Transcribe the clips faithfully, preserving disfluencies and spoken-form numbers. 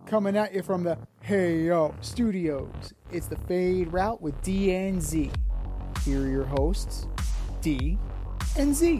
Coming at you from the Hey Yo Studios. It's the Fade Route with D and Z. Here are your hosts, D and Z.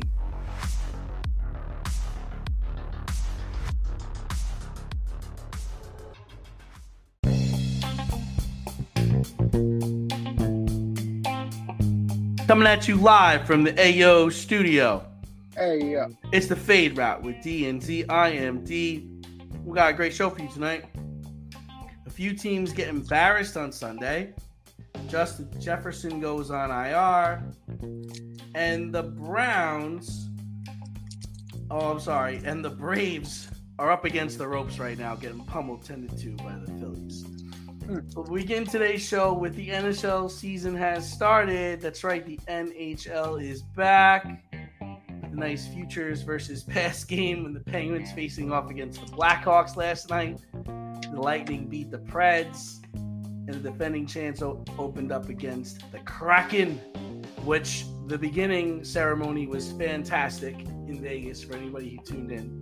Coming at you live from the A O Studio. Hey Yo. It's the Fade Route with D and Z. I am D. We got a great show for you tonight. A few teams get embarrassed on Sunday. Justin Jefferson goes on I R. And the Browns... Oh, I'm sorry. And the Braves are up against the ropes right now, getting pummeled ten to two by the Phillies. But we begin today's show with the N H L season has started. That's right, the N H L is back. The nice futures versus past game when the Penguins facing off against the Blackhawks last night. The Lightning beat the Preds. And the defending champs o- opened up against the Kraken, which the beginning ceremony was fantastic in Vegas for anybody who tuned in.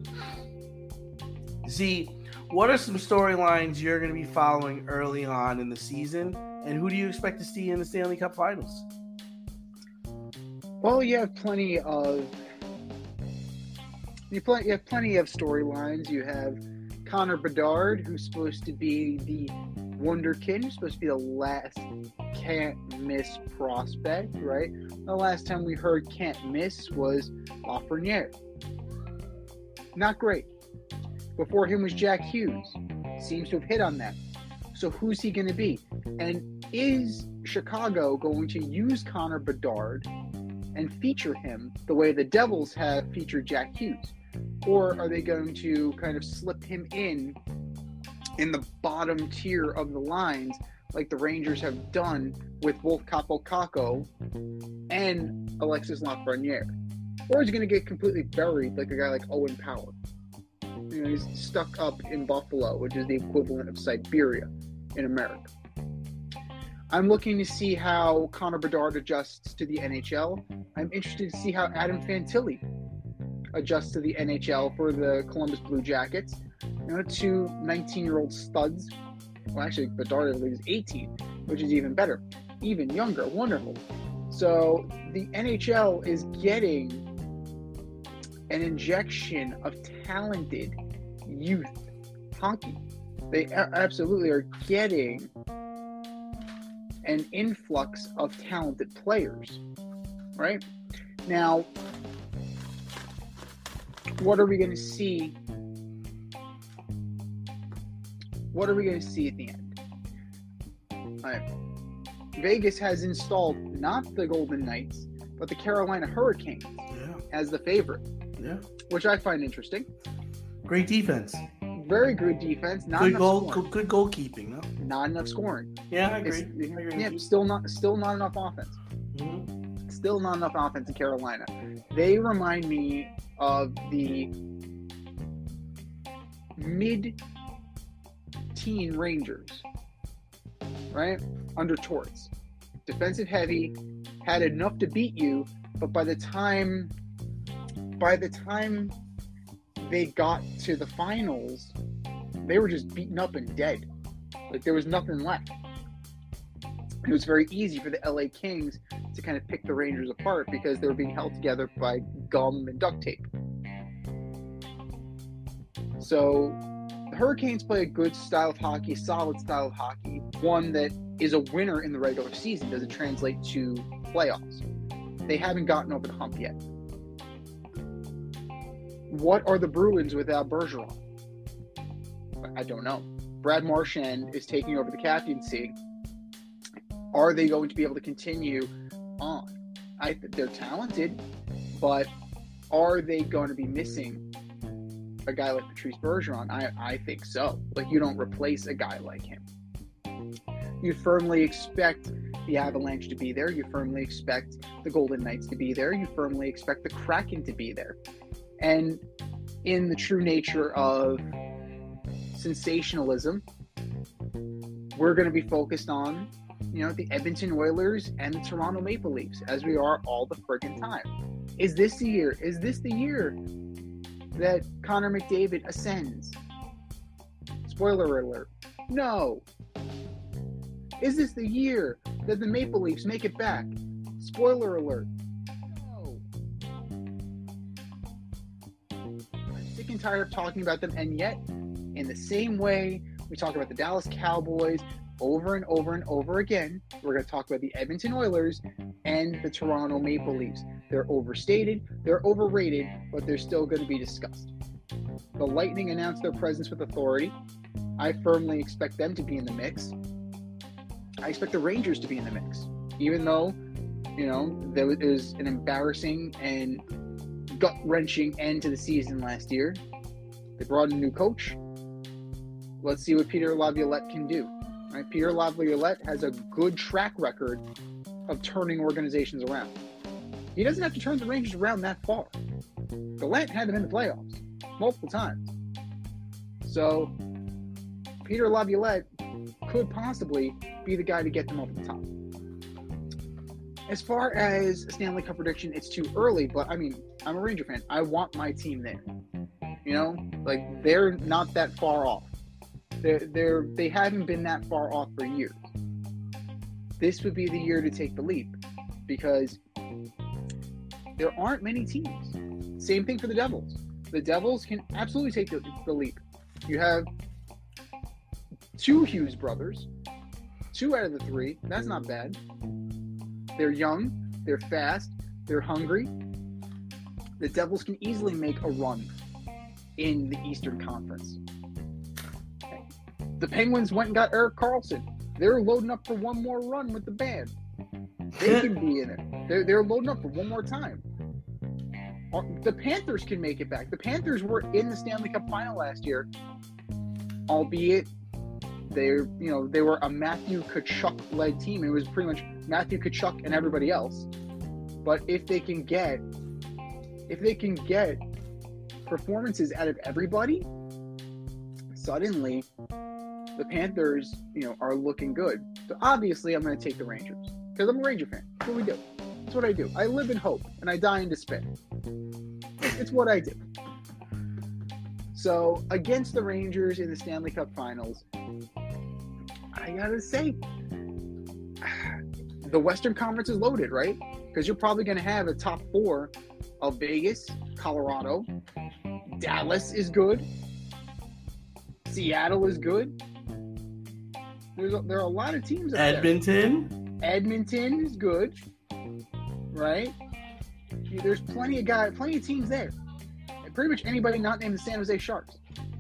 Z, what are some storylines you're going to be following early on in the season, and who do you expect to see in the Stanley Cup Finals? Well, you have plenty of you, pl- you have plenty of storylines. You have Connor Bedard, who's supposed to be the wonderkid, who's supposed to be the last can't-miss prospect, right? The last time we heard can't miss was Lafreniere. Not great. Before him was Jack Hughes. Seems to have hit on that. So who's he going to be? And is Chicago going to use Connor Bedard and feature him the way the Devils have featured Jack Hughes? Or are they going to kind of slip him in in the bottom tier of the lines like the Rangers have done with both Capo Caco and Alexis Lafreniere? Or is he going to get completely buried like a guy like Owen Power? You know, he's stuck up in Buffalo, which is the equivalent of Siberia in America. I'm looking to see how Connor Bedard adjusts to the N H L. I'm interested to see how Adam Fantilli adjusts to the N H L for the Columbus Blue Jackets. You know, two nineteen-year-old studs. Well, actually, Bedard is eighteen, which is even better. Even younger. Wonderful. So the N H L is getting an injection of talented youth hockey. They a- absolutely are getting an influx of talented players, right? Now, what are we going to see? What are we going to see at the end? All right. Vegas has installed not the Golden Knights, but the Carolina Hurricanes Yeah. as the favorite. Yeah. Which I find interesting. Great defense. Very good defense. Not Good enough goal. scoring. Good, good goalkeeping. No? Not enough scoring. Yeah, I It's, agree. I agree yeah, with you. still not, still not enough offense. Mhm. Still not enough offense in Carolina. They remind me of the mid-teen Rangers, right? Under Torts. Defensive heavy, had enough to beat you, but by the time, by the time they got to the finals, they were just beaten up and dead. Like, there was nothing left. It was very easy for the L A Kings to kind of pick the Rangers apart because they were being held together by gum and duct tape. So the Hurricanes play a good style of hockey, a solid style of hockey, one that is a winner in the regular season. Does it translate to playoffs? They haven't gotten over the hump yet. What are the Bruins without Bergeron? I don't know. Brad Marchand is taking over the captaincy. Are they going to be able to continue on? I think they're talented, but are they going to be missing a guy like Patrice Bergeron? I, I think so. Like, you don't replace a guy like him. You firmly expect the Avalanche to be there. You firmly expect the Golden Knights to be there. You firmly expect the Kraken to be there. And in the true nature of sensationalism, we're going to be focused on, you know, the Edmonton Oilers and the Toronto Maple Leafs, as we are all the friggin' time. Is this the year? Is this the year that Connor McDavid ascends? Spoiler alert. No. Is this the year that the Maple Leafs make it back? Spoiler alert. No. I'm sick and tired of talking about them, and yet, in the same way we talk about the Dallas Cowboys over and over and over again, we're going to talk about the Edmonton Oilers and the Toronto Maple Leafs. They're overstated, they're overrated, but they're still going to be discussed. The Lightning announced their presence with authority. I firmly expect them to be in the mix. I expect the Rangers to be in the mix, even though, you know, there was an embarrassing and gut-wrenching end to the season last year. They brought in a new coach. Let's see what Peter Laviolette can do. Right? Peter Laviolette has a good track record of turning organizations around. He doesn't have to turn the Rangers around that far. Gallant had them in the playoffs multiple times. So Peter Laviolette could possibly be the guy to get them over the top. As far as a Stanley Cup prediction, it's too early, but I mean, I'm a Ranger fan. I want my team there. You know, like they're not that far off. They're, they're, they haven't been that far off for years. This would be the year to take the leap because there aren't many teams. Same thing for the Devils. The Devils can absolutely take the, the leap. You have two Hughes brothers, two out of the three. That's not bad. They're young, they're fast, they're hungry. The Devils can easily make a run in the Eastern Conference. The Penguins went and got Erik Karlsson. They're loading up for one more run with the band. They can be in it. They're, they're loading up for one more time. The Panthers can make it back. The Panthers were in the Stanley Cup final last year, albeit they're, you know, they were a Matthew Tkachuk-led team. It was pretty much Matthew Tkachuk and everybody else. But if they can get, if they can get performances out of everybody, suddenly the Panthers, you know, are looking good. So obviously, I'm going to take the Rangers because I'm a Ranger fan. That's what we do. That's what I do. I live in hope and I die in despair. It's what I do. So against the Rangers in the Stanley Cup Finals, I gotta say, the Western Conference is loaded, right? Because you're probably going to have a top four of Vegas, Colorado, Dallas is good, Seattle is good. There's a, there are a lot of teams up Edmonton. there. Edmonton is good, right? There's plenty of guys, plenty of teams there. And pretty much anybody not named the San Jose Sharks.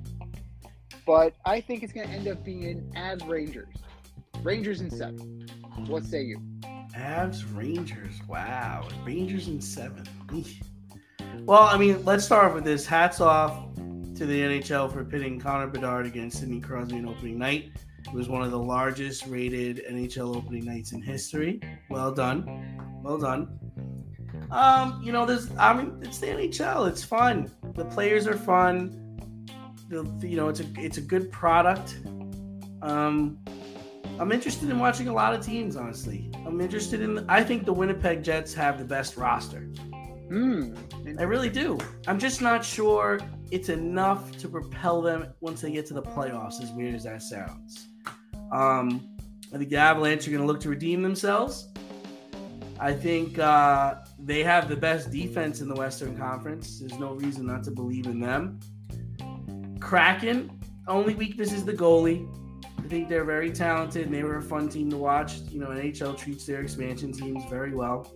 But I think it's going to end up being Avs Rangers. Rangers in seven. What say you? Avs Rangers. Wow. Rangers in seven. Eesh. Well, I mean, let's start off with this. Hats off to the N H L for pitting Connor Bedard against Sidney Crosby on opening night. It was one of the largest rated N H L opening nights in history. Well done. Well done. Um, you know, there's, I mean, it's the N H L. It's fun. The players are fun. The, you know, it's a it's a good product. Um, I'm interested in watching a lot of teams, honestly. I'm interested in, the, I think the Winnipeg Jets have the best roster. Mm. I really do. I'm just not sure it's enough to propel them once they get to the playoffs, as weird as that sounds. Um, I think the Avalanche are going to look to redeem themselves. I think uh, they have the best defense in the Western Conference. There's no reason not to believe in them. Kraken, only weakness is the goalie. I think they're very talented, and they were a fun team to watch. You know, N H L treats their expansion teams very well.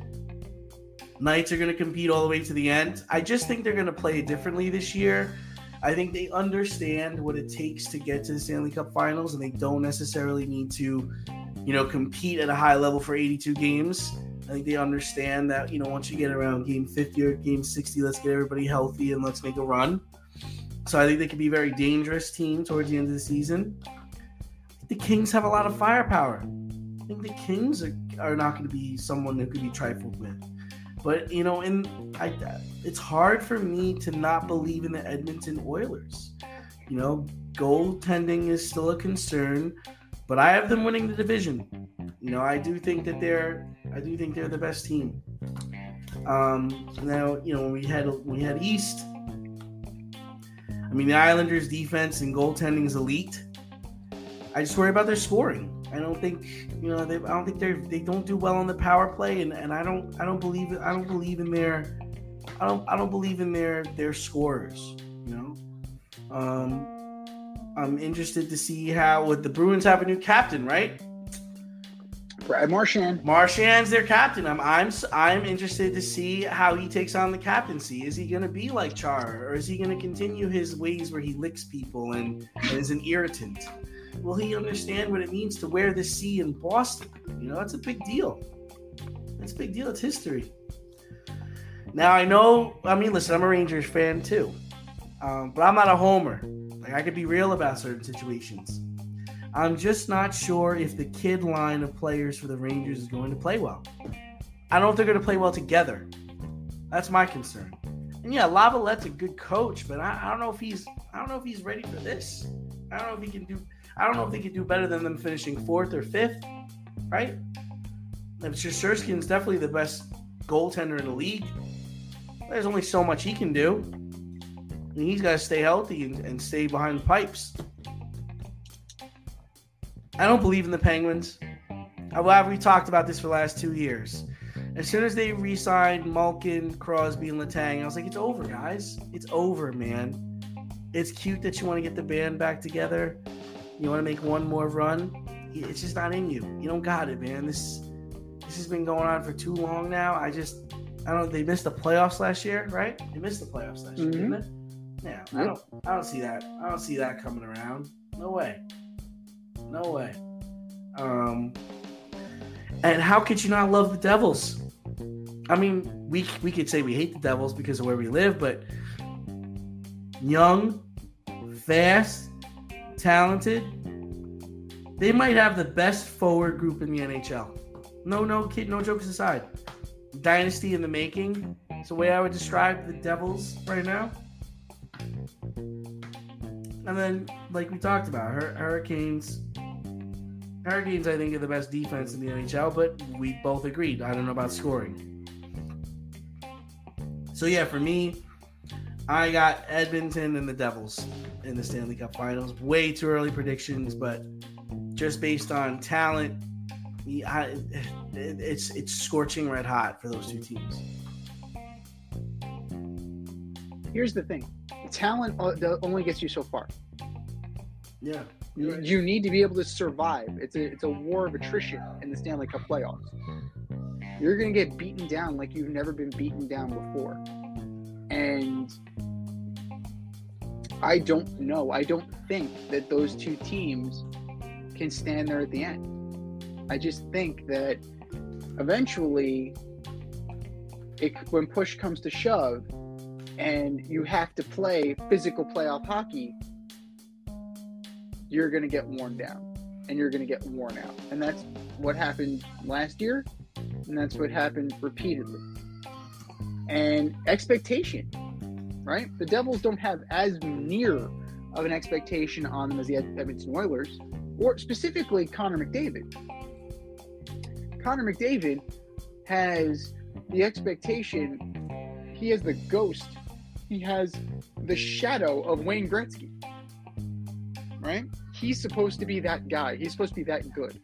Knights are going to compete all the way to the end. I just think they're going to play it differently this year. I think they understand what it takes to get to the Stanley Cup Finals, and they don't necessarily need to, you know, compete at a high level for eighty-two games. I think they understand that, you know, once you get around game fifty or game sixty, let's get everybody healthy and let's make a run. So I think they could be a very dangerous team towards the end of the season. I think the Kings have a lot of firepower. I think the Kings are, are not going to be someone that could be trifled with. But, you know, in I, it's hard for me to not believe in the Edmonton Oilers. You know, goaltending is still a concern, but I have them winning the division. You know, I do think that they're I do think they're the best team. Um, now, you know, when we had when we had East, I mean, the Islanders' defense and goaltending is elite. I just worry about their scoring. I don't think, you know, they, I don't think they they don't do well on the power play, and, and I don't I don't believe it. I don't believe in their I don't I don't believe in their their scorers. You know, um, I'm interested to see how with the Bruins have a new captain, right? Brad Marchand. Marchand's their captain. I'm I'm I'm interested to see how he takes on the captaincy. Is he going to be like Chara, or is he going to continue his ways where he licks people and, and is an irritant? Will he understand what it means to wear the C in Boston? You know, it's a big deal. It's a big deal. It's history. Now I know. I mean, listen, I'm a Rangers fan too, um, but I'm not a homer. Like I could be real about certain situations. I'm just not sure if the kid line of players for the Rangers is going to play well. I don't know if they're going to play well together. That's my concern. And yeah, Lavalettes a good coach, but I, I don't know if he's I don't know if he's ready for this. I don't know if he can do I don't know if they can do better than them finishing fourth or fifth, right? And Shesterkin's definitely the best goaltender in the league. There's only so much he can do. And he's got to stay healthy and, and stay behind the pipes. I don't believe in the Penguins. However, we talked about this for the last two years. As soon as they re-signed Malkin, Crosby, and Letang, I was like, it's over, guys. It's over, man. It's cute that you want to get the band back together. You want to make one more run. It's just not in you. You don't got it, man. This this has been going on for too long now. I just, I don't know. They missed the playoffs last year, right? They missed the playoffs last year, Mm-hmm. didn't they? Yeah, I don't, I don't see that. I don't see that coming around. No way. No way. Um, and how could you not love the Devils? I mean, we we could say we hate the Devils because of where we live, but young, fast, talented, they might have the best forward group in the N H L. No, no kid, no jokes aside. Dynasty in the making. It's the way I would describe the Devils right now. And then, like we talked about, Hur- Hurricanes. Hurricanes, I think, are the best defense in the N H L, but we both agreed. I don't know about scoring. So, yeah, for me, I got Edmonton and the Devils in the Stanley Cup Finals. Way too early predictions, but just based on talent, I, it's it's scorching red hot for those two teams. Here's the thing. Talent only gets you so far. Yeah. You, you need to be able to survive. It's a it's a war of attrition in the Stanley Cup playoffs. You're going to get beaten down like you've never been beaten down before. And I don't know. I don't think that those two teams can stand there at the end. I just think that eventually, it, when push comes to shove, and you have to play physical playoff hockey, you're going to get worn down and you're going to get worn out. And that's what happened last year, and that's what happened repeatedly. And expectation, right? The Devils don't have as near of an expectation on them as the Edmonton Oilers, or specifically Connor McDavid. Connor McDavid has the expectation, he has the ghost, he has the shadow of Wayne Gretzky, right? He's supposed to be that guy. He's supposed to be that good.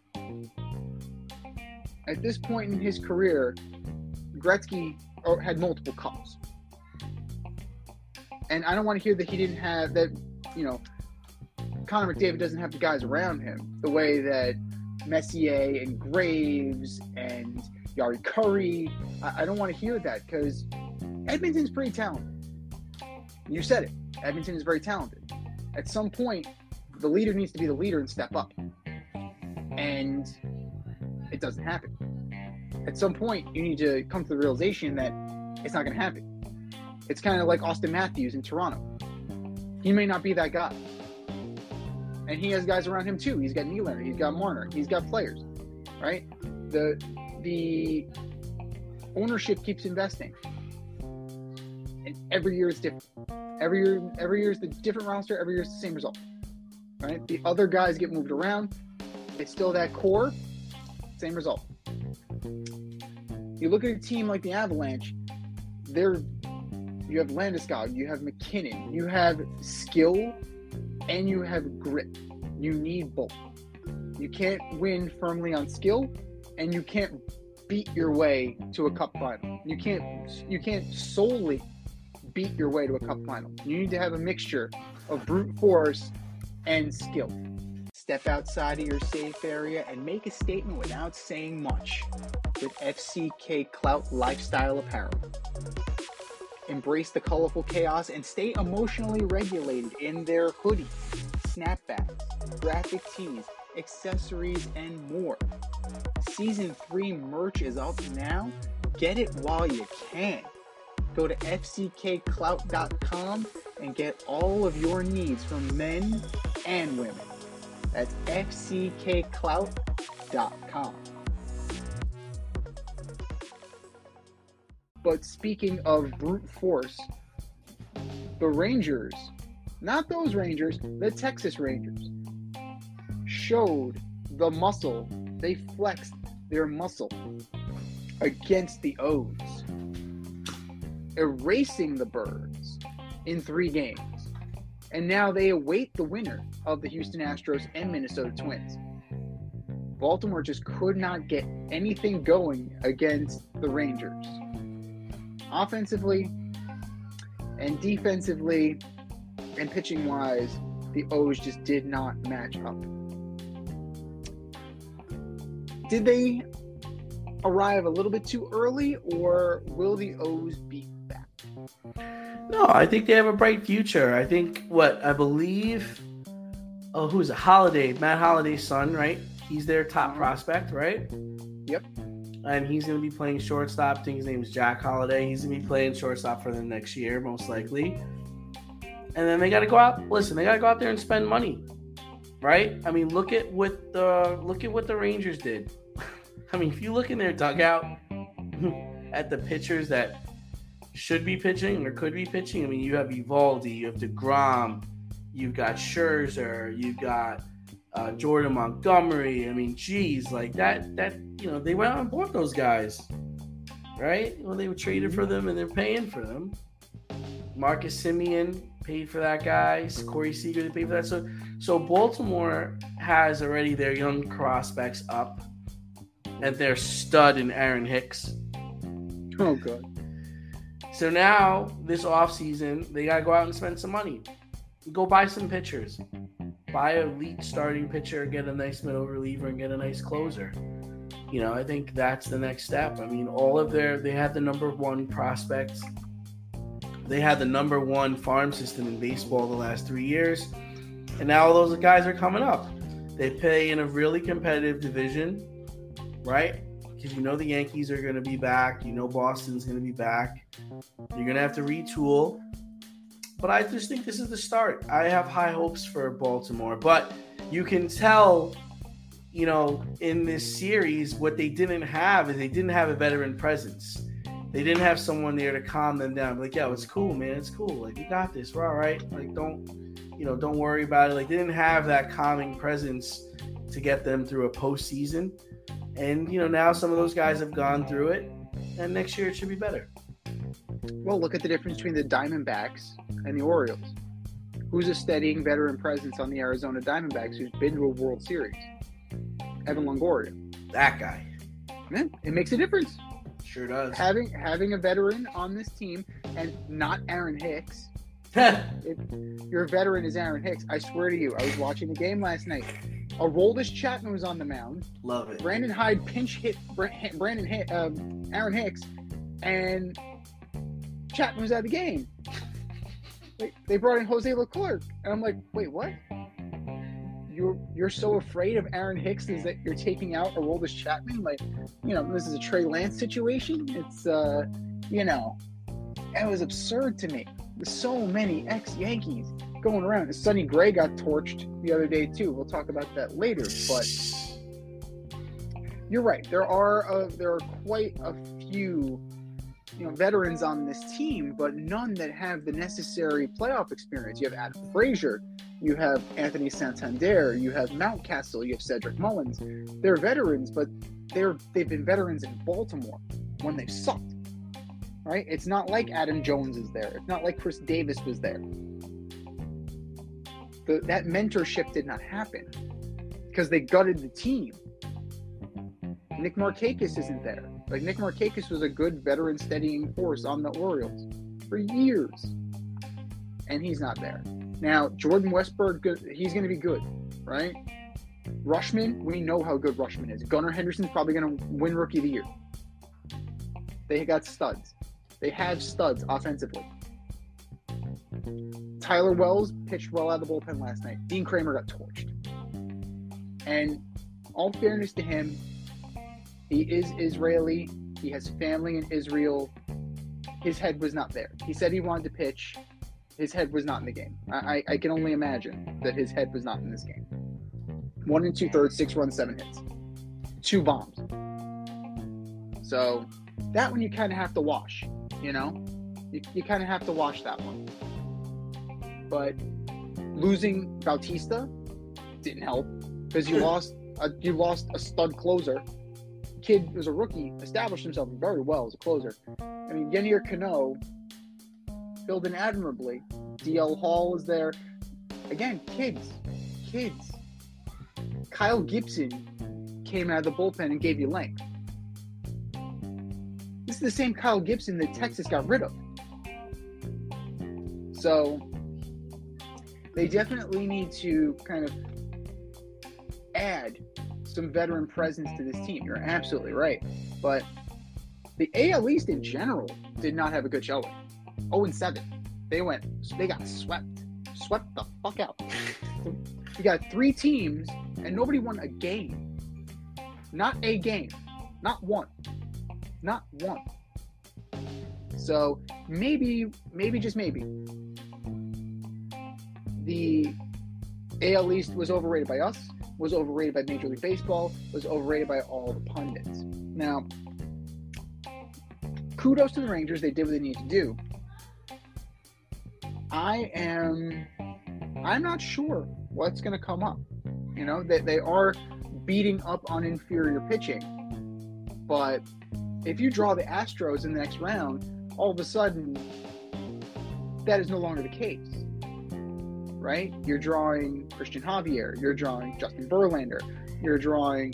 At this point in his career, Gretzky had multiple cups. And I don't want to hear that he didn't have that, you know, Connor McDavid doesn't have the guys around him the way that Messier and Graves and Yari Curry. I, I don't want to hear that because Edmonton's pretty talented. You said it. Edmonton is very talented. At some point, the leader needs to be the leader and step up. And it doesn't happen. At some point, you need to come to the realization that it's not going to happen. It's kind of like Austin Matthews in Toronto. He may not be that guy. And he has guys around him too. He's got Nylander, he's got Marner, he's got players, right? The the ownership keeps investing. And every year is different. Every year, every year is the different roster, every year is the same result. Right? The other guys get moved around. It's still that core, same result. You look at a team like the Avalanche, they're you have Landeskog, you have McKinnon, you have skill, and you have grit. You need both. You can't win firmly on skill, and you can't beat your way to a cup final. You can't you can't solely beat your way to a cup final. You need to have a mixture of brute force and skill. Step outside of your safe area and make a statement without saying much with F C K Clout Lifestyle Apparel. Embrace the colorful chaos and stay emotionally regulated in their hoodies, snapbacks, graphic tees, accessories, and more. Season three merch is up now. Get it while you can. Go to F C K clout dot com and get all of your needs from men and women. That's F C K clout dot com. But speaking of brute force, the Rangers, not those Rangers, the Texas Rangers, showed the muscle. They flexed their muscle against the O's, erasing the Birds in three games. And now they await the winner of the Houston Astros and Minnesota Twins. Baltimore just could not get anything going against the Rangers. Offensively and defensively and pitching-wise, the O's just did not match up. Did they arrive a little bit too early, or will the O's beat back? No, I think they have a bright future. I think, what, I believe, oh, who's it? Holiday, Matt Holiday's son, right? He's their top prospect, right? Yep. And he's going to be playing shortstop. I think his name is Jack Holiday. He's going to be playing shortstop for them next year, most likely. And then they got to go out. Listen, they got to go out there and spend money, right? I mean, look at what the look at what the Rangers did. I mean, if you look in their dugout at the pitchers that should be pitching or could be pitching, I mean, you have Eovaldi, you have DeGrom, you've got Scherzer, you've got uh, Jordan Montgomery. I mean, geez, like that, that, you know, they went out and bought those guys, right? Well, they were traded for them and they're paying for them. Marcus Semien paid for that guy. Corey Seager, they paid for that. So, so Baltimore has already their young prospects up, and their stud in Aaron Hicks. Oh, God. So now, this offseason, they got to go out and spend some money. Go buy some pitchers. Buy an elite starting pitcher, get a nice middle reliever, and get a nice closer. You know, I think that's the next step. I mean, all of their, they had the number one prospects. They had the number one farm system in baseball the last three years. And now all those guys are coming up. They play in a really competitive division, right? Because you know the Yankees are going to be back. You know Boston's going to be back. You're going to have to retool. But I just think this is the start. I have high hopes for Baltimore. But you can tell, you know, in this series, what they didn't have is they didn't have a veteran presence. They didn't have someone there to calm them down. Like, yo, it's cool, man. It's cool. Like, we got this. We're all right. Like, don't, you know, don't worry about it. Like, they didn't have that calming presence to get them through a postseason. And, you know, now some of those guys have gone through it. And next year it should be better. Well, look at the difference between the Diamondbacks and the Orioles. Who's a steadying veteran presence on the Arizona Diamondbacks who's been to a World Series? Evan Longoria. That guy. Man, it makes a difference. Sure does. Having having a veteran on this team and not Aaron Hicks. If your veteran is Aaron Hicks, I swear to you, I was watching the game last night. Aroldis Chapman was on the mound. Love it. Brandon Hyde pinch hit Brandon hit, um, Aaron Hicks, and Chapman was out of the game. They, they brought in Jose Leclerc, and I'm like, wait, what? You're you're so afraid of Aaron Hicks is that you're taking out Aroldis Chapman? Like, you know, this is a Trey Lance situation. It's uh, you know, it was absurd to me. There's so many ex-Yankees going around. Sonny Gray got torched the other day too. We'll talk about that later. But you're right. There are uh, there are quite a few, you know, veterans on this team, but none that have the necessary playoff experience. You have Adam Frazier, you have Anthony Santander, you have Mountcastle, you have Cedric Mullins. They're veterans, but they're they've been veterans in Baltimore when they've sucked. right? It's not like Adam Jones is there. It's not like Chris Davis was there. The, that mentorship did not happen because they gutted the team. Nick Markakis isn't there. Like, Nick Markakis was a good veteran steadying force on the Orioles for years. And he's not there. Now, Jordan Westburg, he's going to be good, right? Rushman, we know how good Rushman is. Gunnar Henderson's probably going to win Rookie of the Year. They got studs. They have studs offensively. Tyler Wells pitched well out of the bullpen last night. Dean Kramer got torched. And all fairness to him, he is Israeli. He has family in Israel. His head was not there. He said he wanted to pitch. His head was not in the game. I, I, I can only imagine that his head was not in this game. One and two thirds, six runs, seven hits. Two bombs. So that one you kind of have to wash, you know? You, you kind of have to wash that one. But losing Bautista didn't help because you lost a, you lost a stud closer. Kid was a rookie, established himself very well as a closer. I mean, Yennier Cano filled in admirably. D L Hall is there. Again, kids. Kids. Kyle Gibson came out of the bullpen and gave you length. This is the same Kyle Gibson that Texas got rid of. So they definitely need to kind of add some veteran presence to this team. You're absolutely right. But the A L East in general did not have a good showing. oh and seven. They went, they got swept. Swept the fuck out. You got three teams and nobody won a game. Not a game. Not one. Not one. So maybe, maybe just maybe, the A L East was overrated by us, was overrated by Major League Baseball, was overrated by all the pundits. Now, kudos to the Rangers. They did what they needed to do. I am, I'm not sure what's going to come up. You know, they, they are beating up on inferior pitching. But if you draw the Astros in the next round, all of a sudden, that is no longer the case. Right? You're drawing Christian Javier. You're drawing Justin Verlander. You're drawing,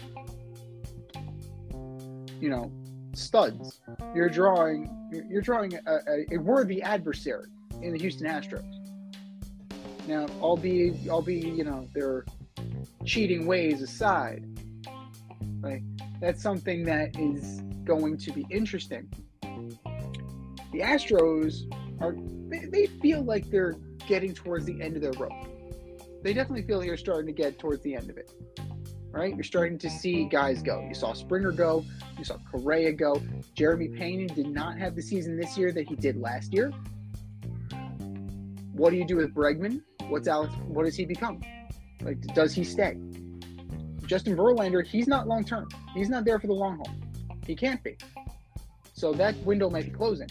you know, studs. You're drawing, you're, you're drawing a, a, a worthy adversary in the Houston Astros. Now, albeit, albeit, you know, their cheating ways aside, right? That's something that is going to be interesting. The Astros are, they, they feel like they're getting towards the end of their rope. They definitely feel like they're starting to get towards the end of it, right? You're starting to see guys go. You saw Springer go. You saw Correa go. Jeremy Payne did not have the season this year that he did last year. What do you do with Bregman? What's Alex? What does he become? Like, does he stay? Justin Verlander, he's not long term. He's not there for the long haul. He can't be. So that window might be closing.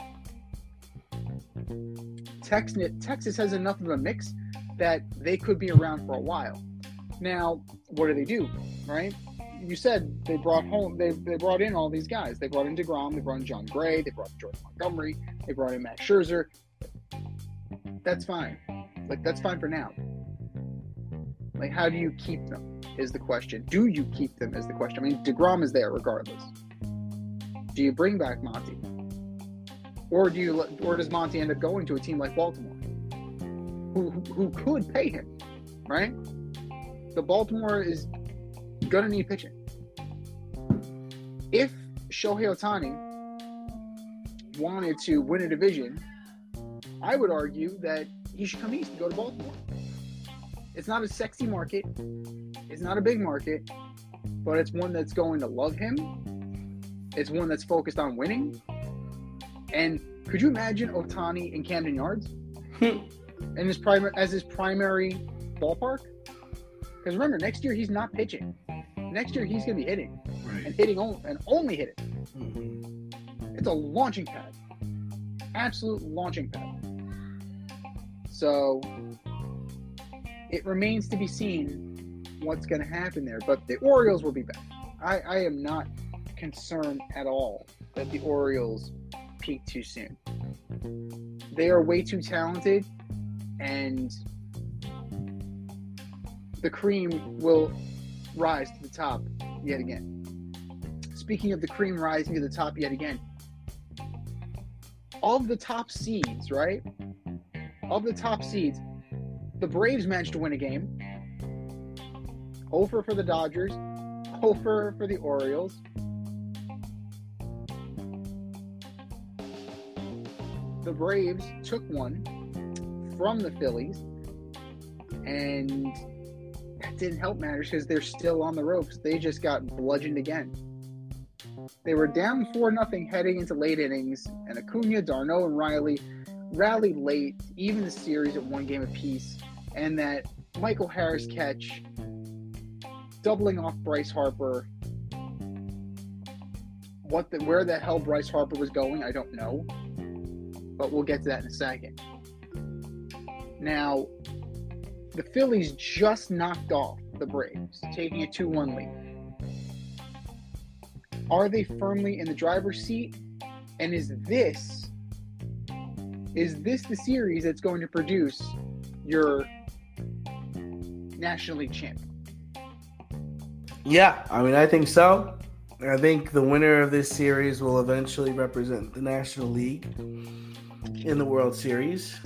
Texas, Texas has enough of a mix that they could be around for a while. Now, what do they do, right? You said they brought home, they, they brought in all these guys. They brought in DeGrom, they brought in John Gray, they brought in Jordan Montgomery, they brought in Max Scherzer. That's fine. Like, that's fine for now. Like, how do you keep them is the question. Do you keep them is the question. I mean, DeGrom is there regardless. Do you bring back Monty? Or do you, or does Monty end up going to a team like Baltimore, who who, who could pay him, right? The Baltimore is gonna need pitching. If Shohei Ohtani wanted to win a division, I would argue that he should come east and go to Baltimore. It's not a sexy market. It's not a big market, but it's one that's going to love him. It's one that's focused on winning. And could you imagine Ohtani in Camden Yards and his primary as his primary ballpark? Because remember, next year he's not pitching. Next year he's going to be hitting, Right. and hitting only, and only hitting. Mm-hmm. It's a launching pad, absolute launching pad. So it remains to be seen what's going to happen there. But the Orioles will be back. I, I am not concerned at all that the Orioles peak too soon. They are way too talented, and the cream will rise to the top yet again. Speaking of the cream rising to the top yet again, of the top seeds, right? Of the top seeds, the Braves managed to win a game. Over for the Dodgers, over for the Orioles. The Braves took one from the Phillies, and that didn't help matters because they're still on the ropes. They just got bludgeoned again. They were down four nothing heading into late innings, and Acuna, d'Arnaud, and Riley rallied late, even the series at one game apiece, and that Michael Harris catch, doubling off Bryce Harper. What the, where the hell Bryce Harper was going, I don't know, but we'll get to that in a second. Now, the Phillies just knocked off the Braves, taking a two one lead. Are they firmly in the driver's seat? And is this is this the series that's going to produce your National League champion? Yeah, I mean, I think so. I think the winner of this series will eventually represent the National League in the World Series.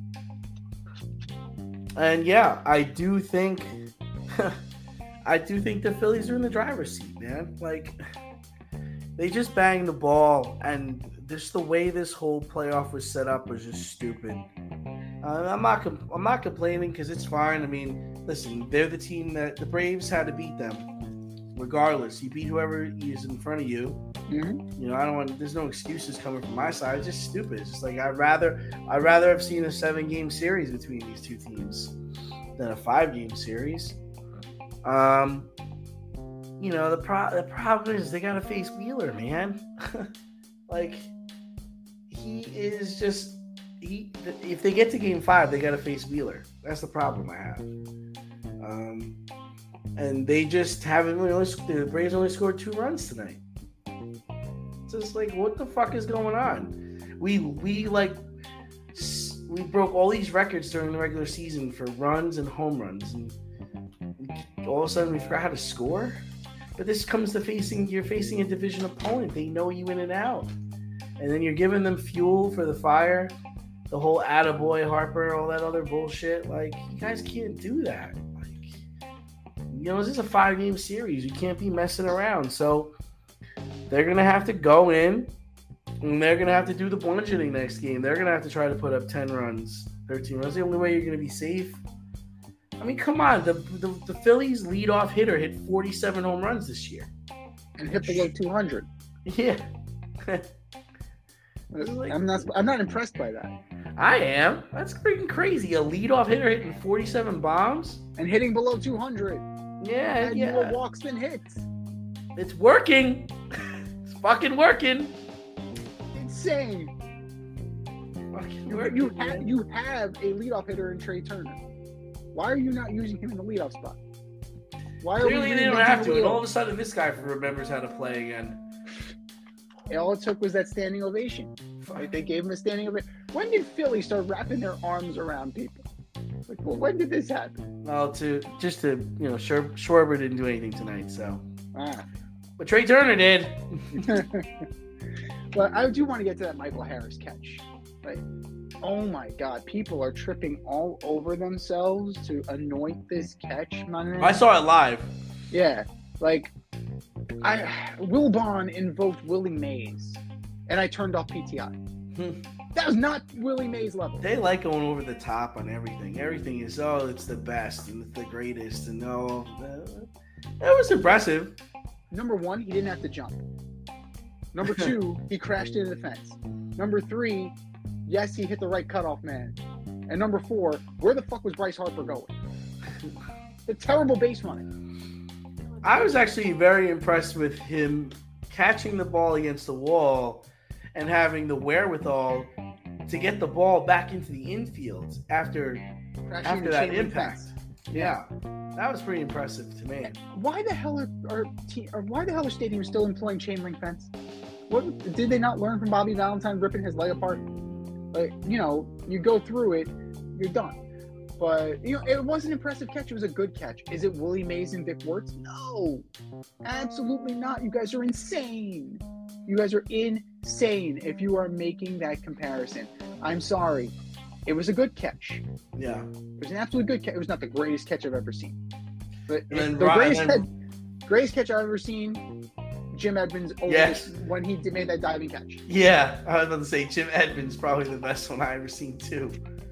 And yeah, I do think I do think the Phillies are in the driver's seat, man. Like, they just banged the ball, and just the way this whole playoff was set up was just stupid. Uh, I'm not I'm not complaining because it's fine. I mean, listen, they're the team that the Braves had to beat them, regardless. You beat whoever is in front of you. Mm-hmm. You know, I don't want. There's no excuses coming from my side. It's just stupid. It's just like I'd rather I'd rather have seen a seven game series between these two teams than a five game series. Um. You know, the, pro- the problem is they got to face Wheeler, man. Like, he is just... he. If they get to game five, they got to face Wheeler. That's the problem I have. Um, and they just haven't... Really, the Braves only scored two runs tonight. It's just like, what the fuck is going on? We, we like... We broke all these records during the regular season for runs and home runs. And all of a sudden, we forgot how to score? But this comes to facing, you're facing a division opponent. They know you in and out. And then you're giving them fuel for the fire. The whole attaboy Harper, all that other bullshit. Like, you guys can't do that. Like, you know, this is a five-game series. You can't be messing around. So, they're going to have to go in, and they're going to have to do the bludgeoning next game. They're going to have to try to put up ten runs, thirteen runs. The only way you're going to be safe. I mean, come on. The, the the Phillies leadoff hitter hit forty-seven home runs this year. And hit below two hundred. Yeah. like, I'm not I'm not impressed by that. I am. That's freaking crazy. A leadoff hitter hitting forty-seven bombs? And hitting below two hundred. Yeah, Had yeah. more walks than hits. It's working. It's fucking working. Insane. Fucking You, working, you, man. have, you have a leadoff hitter in Trey Turner. Why are you not using him in the leadoff spot? Why are Clearly we they don't reinventing have the to, and wheel? all of a sudden this guy remembers how to play again. All it took was that standing ovation. Like, they gave him a standing ovation. When did Philly start wrapping their arms around people? Like, well, when did this happen? Well, to just to you know, Schwar- Schwarber didn't do anything tonight, so. Ah. But Trey Turner did. But I do want to get to that Michael Harris catch. Like, oh my God, people are tripping all over themselves to anoint this catch, my man. I saw it live. Yeah, like, I Wilbon invoked Willie Mays, and I turned off P T I. That was not Willie Mays level. They like going over the top on everything. Everything is, oh, it's the best and it's the greatest, and no, that was impressive. Number one, he didn't have to jump. Number two, he crashed into the fence. Number three, yes, he hit the right cutoff man. And number four, where the fuck was Bryce Harper going? The terrible base running. I was actually very impressed with him catching the ball against the wall and having the wherewithal to get the ball back into the infield after Crashing after into that chain link impact. fence. Yeah, that was pretty impressive to me. Why the hell are, are, te- or why the hell are stadiums still employing chain link fence? What did they not learn from Bobby Valentine ripping his leg apart? Like, you know, you go through it, you're done. But, you know, it was an impressive catch. It was a good catch. Is it Willie Mays and Vic Wertz? No, absolutely not. You guys are insane. You guys are insane if you are making that comparison. I'm sorry. It was a good catch. Yeah. It was an absolute good catch. It was not the greatest catch I've ever seen. But And then the Ry- greatest, and then- catch, greatest catch I've ever seen, Jim Edmonds over Yes. when he did- made that diving catch. Yeah, I was about to say Jim Edmonds probably the best one I ever seen too.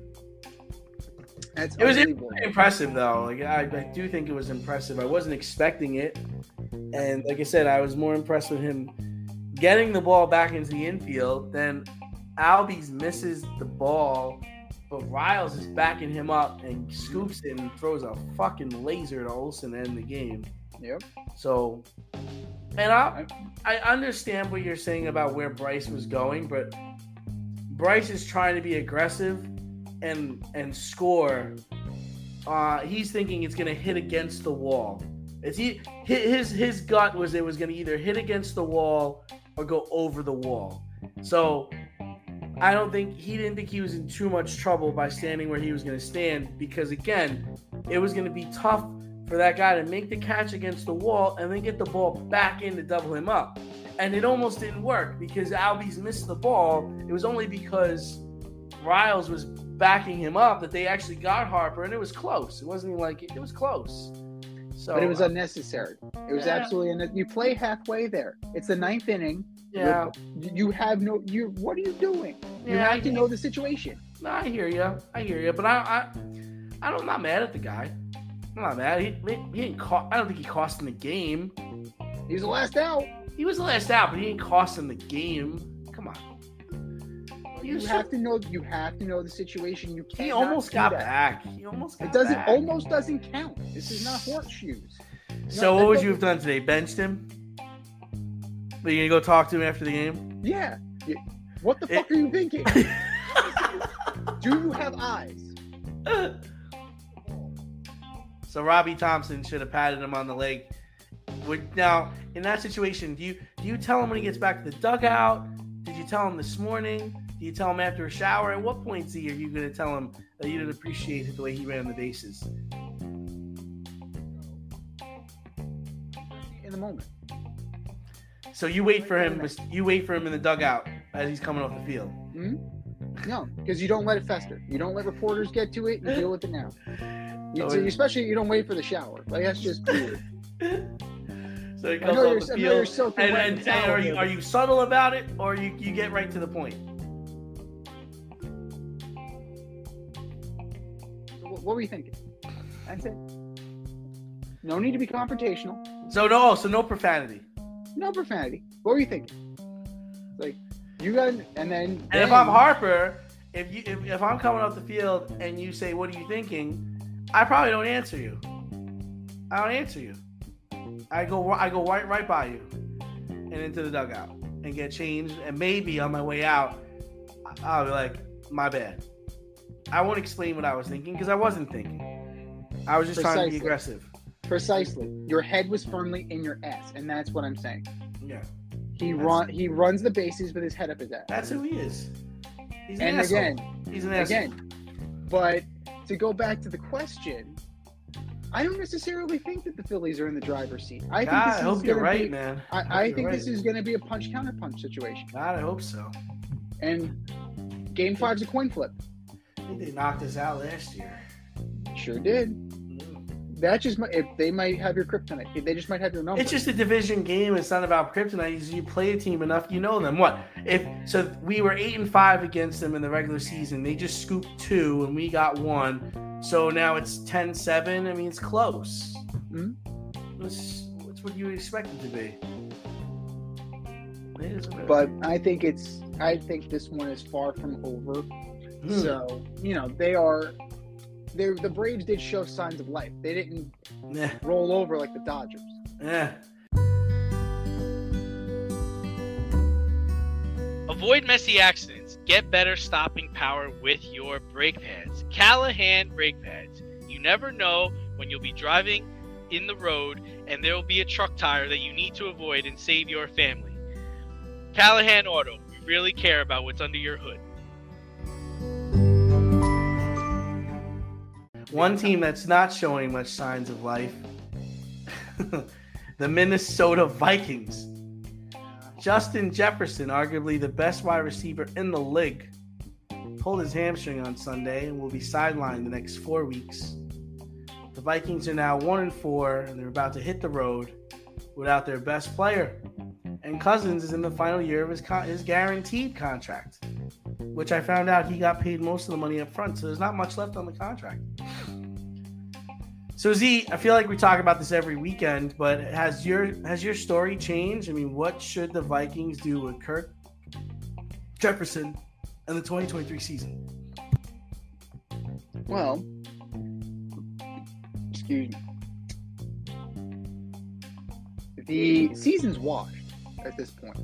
That's It was unbelievable. impressive though. Like I, I do think it was impressive. I wasn't expecting it, and like I said, I was more impressed with him getting the ball back into the infield. Then Albies misses the ball, but Riles is backing him up and scoops it and throws a fucking laser to Olsen to end the game. Yep. So, and I I understand what you're saying about where Bryce was going, but Bryce is trying to be aggressive and and score. Uh, he's thinking it's going to hit against the wall. It's he, his his gut was it was going to either hit against the wall or go over the wall. So I don't think he didn't think he was in too much trouble by standing where he was going to stand, because again, it was going to be tough for that guy to make the catch against the wall and then get the ball back in to double him up. And it almost didn't work because Albies missed the ball. It was only because Riles was backing him up that they actually got Harper, and it was close. It wasn't even like it, it was close. So, But it was unnecessary. It was Yeah. absolutely unnecessary. You play halfway there. It's the ninth inning. yeah. You're- You have no. You. What are you doing? You Yeah, have to I- know the situation. No, I hear you. I hear you. But I, I, I don't, I'm not mad at the guy. I'm not mad. He, he didn't cost. I don't think he cost him the game. He's the last out. He was the last out, but he didn't cost him the game. Come on. He You was have to know. You have to know the situation. You can't. He almost do got that. back. He almost got It doesn't. back. Almost doesn't count. This is not horseshoes. So No, what that would you have doesn't- done today? Benched him? Are you gonna go talk to him after the game? Yeah. You- What the It- fuck are you thinking? Do you have eyes? So Robbie Thompson should have patted him on the leg. Would now in that situation, do you do you tell him when he gets back to the dugout? Did you tell him this morning? Do you tell him after a shower? At what point, Z, are you going to tell him that you didn't appreciate the way he ran the bases? In the moment. So you wait for him. You wait for him in the dugout as he's coming off the field. Hmm? No, because you don't let it fester. You don't let reporters get to it. You deal with it now. You, So- especially you don't wait for the shower. Like that's just weird. So he I comes know off you're, the I know you're field. soaking And, wet in and, towel and are you there, are you subtle about it, or you, you get right to the point? but What, what were you thinking? That's it. No need to be confrontational. So no, so no profanity. No profanity. What were you thinking? Like you got, and then. And if I'm Harper, if you if, if I'm coming off the field and you say, "What are you thinking?" I probably don't answer you. I don't answer you. I go I go right right by you and into the dugout and get changed, and maybe on my way out, I'll be like, "My bad." I won't explain what I was thinking because I wasn't thinking. I was just trying to be Precisely. aggressive. Precisely. Your head was firmly in your ass, and that's what I'm saying. Yeah, He That's- run. He runs the bases with his head up his ass. that's who he is. He's an And asshole. again, He's an asshole. again. But to go back to the question, I don't necessarily think that the Phillies are in the driver's seat. I think God, this I is hope you're gonna right, be, man. I, hope I you're think right. this is going to be a punch counter punch situation. God, I hope so. And Game Five's a coin flip. I think they knocked us out last year. Sure did. That just might, if they might have your kryptonite. They just might have your number. It's just a division game. It's not about kryptonite. It's you play a team enough, you know them. What if? So we were eight and five against them in the regular season. They just scooped two, and we got one. So now it's ten seven. I mean, it's close. Mhm. It's, it's what you expect it to be. It is what it is. But I think it's. I think this one is far from over. Hmm. So you know they are. They the Braves did show signs of life. They didn't Yeah. roll over like the Dodgers. Yeah. Avoid messy accidents. Get better stopping power with your brake pads. Callahan brake pads. You never know when you'll be driving in the road and there will be a truck tire that you need to avoid and save your family. Callahan Auto. We really care about what's under your hood. One team that's not showing much signs of life, the Minnesota Vikings. Justin Jefferson, arguably the best wide receiver in the league, pulled his hamstring on Sunday and will be sidelined the next four weeks. The Vikings are now one and four, and they're about to hit the road without their best player. And Cousins is in the final year of his con- his guaranteed contract, which I found out he got paid most of the money up front, so there's not much left on the contract. So Z, I feel like we talk about this every weekend, but has your has your story changed? I mean, what should the Vikings do with Kirk Jefferson in the twenty twenty-three season? Well, excuse me. The season's washed at this point.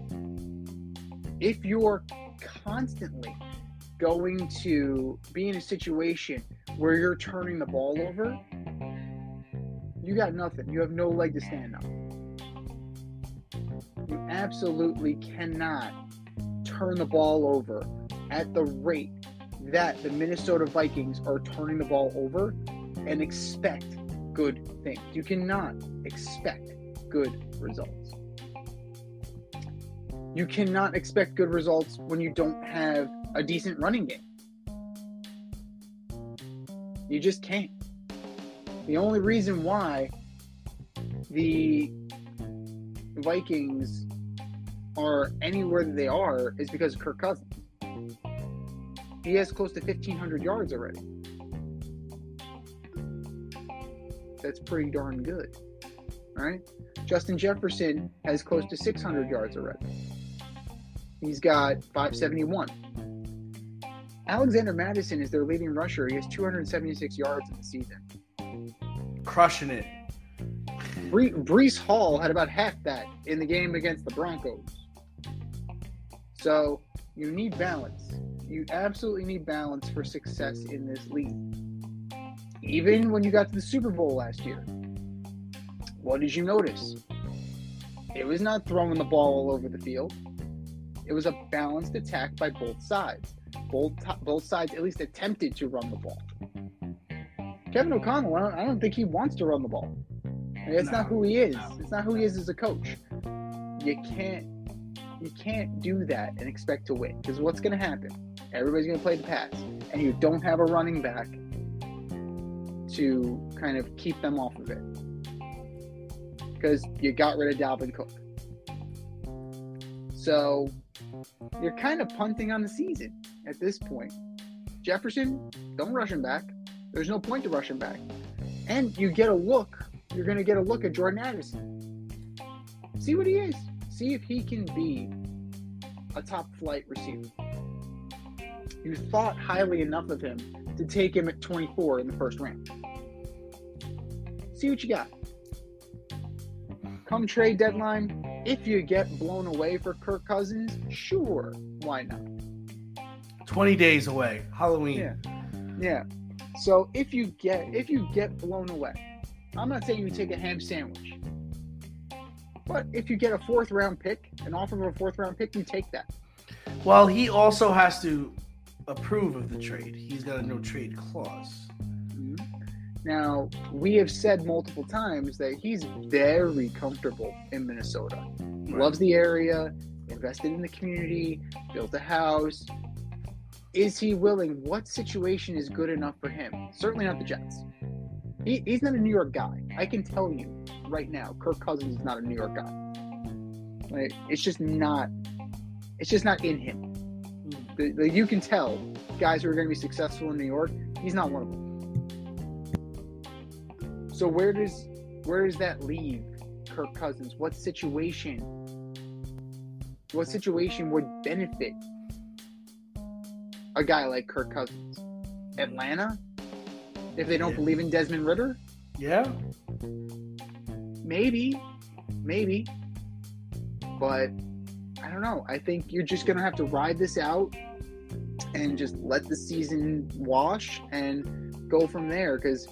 If you're constantly going to be in a situation where you're turning the ball over, you got nothing. You have no leg to stand on. You absolutely cannot turn the ball over at the rate that the Minnesota Vikings are turning the ball over and expect good things. You cannot expect good results. You cannot expect good results when you don't have a decent running game. You just can't. The only reason why the Vikings are anywhere that they are is because of Kirk Cousins. He has close to fifteen hundred yards already. That's pretty darn good, right? Justin Jefferson has close to six hundred yards already. He's got five seventy-one. Alexander Mattison is their leading rusher. He has two hundred seventy-six yards in the season. Crushing it. Bre- Breece Hall had about half that in the game against the Broncos. So you need balance. You absolutely need balance for success in this league. Even when you got to the Super Bowl last year, what did you notice? It was not throwing the ball all over the field. It was a balanced attack by both sides. Both both sides at least attempted to run the ball. Kevin O'Connell, I don't, I don't think he wants to run the ball. It's no, not who he is. No. It's not who he is as a coach. You can't you can't do that and expect to win. Because what's going to happen? Everybody's going to play the pass, and you don't have a running back to kind of keep them off of it. Because you got rid of Dalvin Cook. So you're kind of punting on the season at this point. Jefferson, don't rush him back. There's no point to rush him back. And you get a look. You're going to get a look at Jordan Addison. See what he is. See if he can be a top flight receiver. You thought highly enough of him to take him at twenty-four in the first round. See what you got. Come trade deadline, if you get blown away for Kirk Cousins, sure, why not? twenty days away, Halloween. Yeah, yeah. So if you get if you get blown away, I'm not saying you take a ham sandwich, but if you get a fourth round pick, an offer of a fourth round pick, you take that. Well, he also has to approve of the trade. He's got a no trade clause. Mm-hmm. Now, we have said multiple times that he's very comfortable in Minnesota. Right. Loves the area, invested in the community, built a house. Is he willing? What situation is good enough for him? Certainly not the Jets. He, he's not a New York guy. I can tell you right now, Kirk Cousins is not a New York guy. Like, it's just not. It's just not in him. The, the, you can tell guys who are going to be successful in New York. He's not one of them. So where does where does that leave Kirk Cousins? What situation? What situation would benefit a guy like Kirk Cousins? Atlanta? If they don't yeah. believe in Desmond Ridder? Yeah. Maybe. Maybe. But I don't know. I think you're just going to have to ride this out and just let the season wash and go from there, because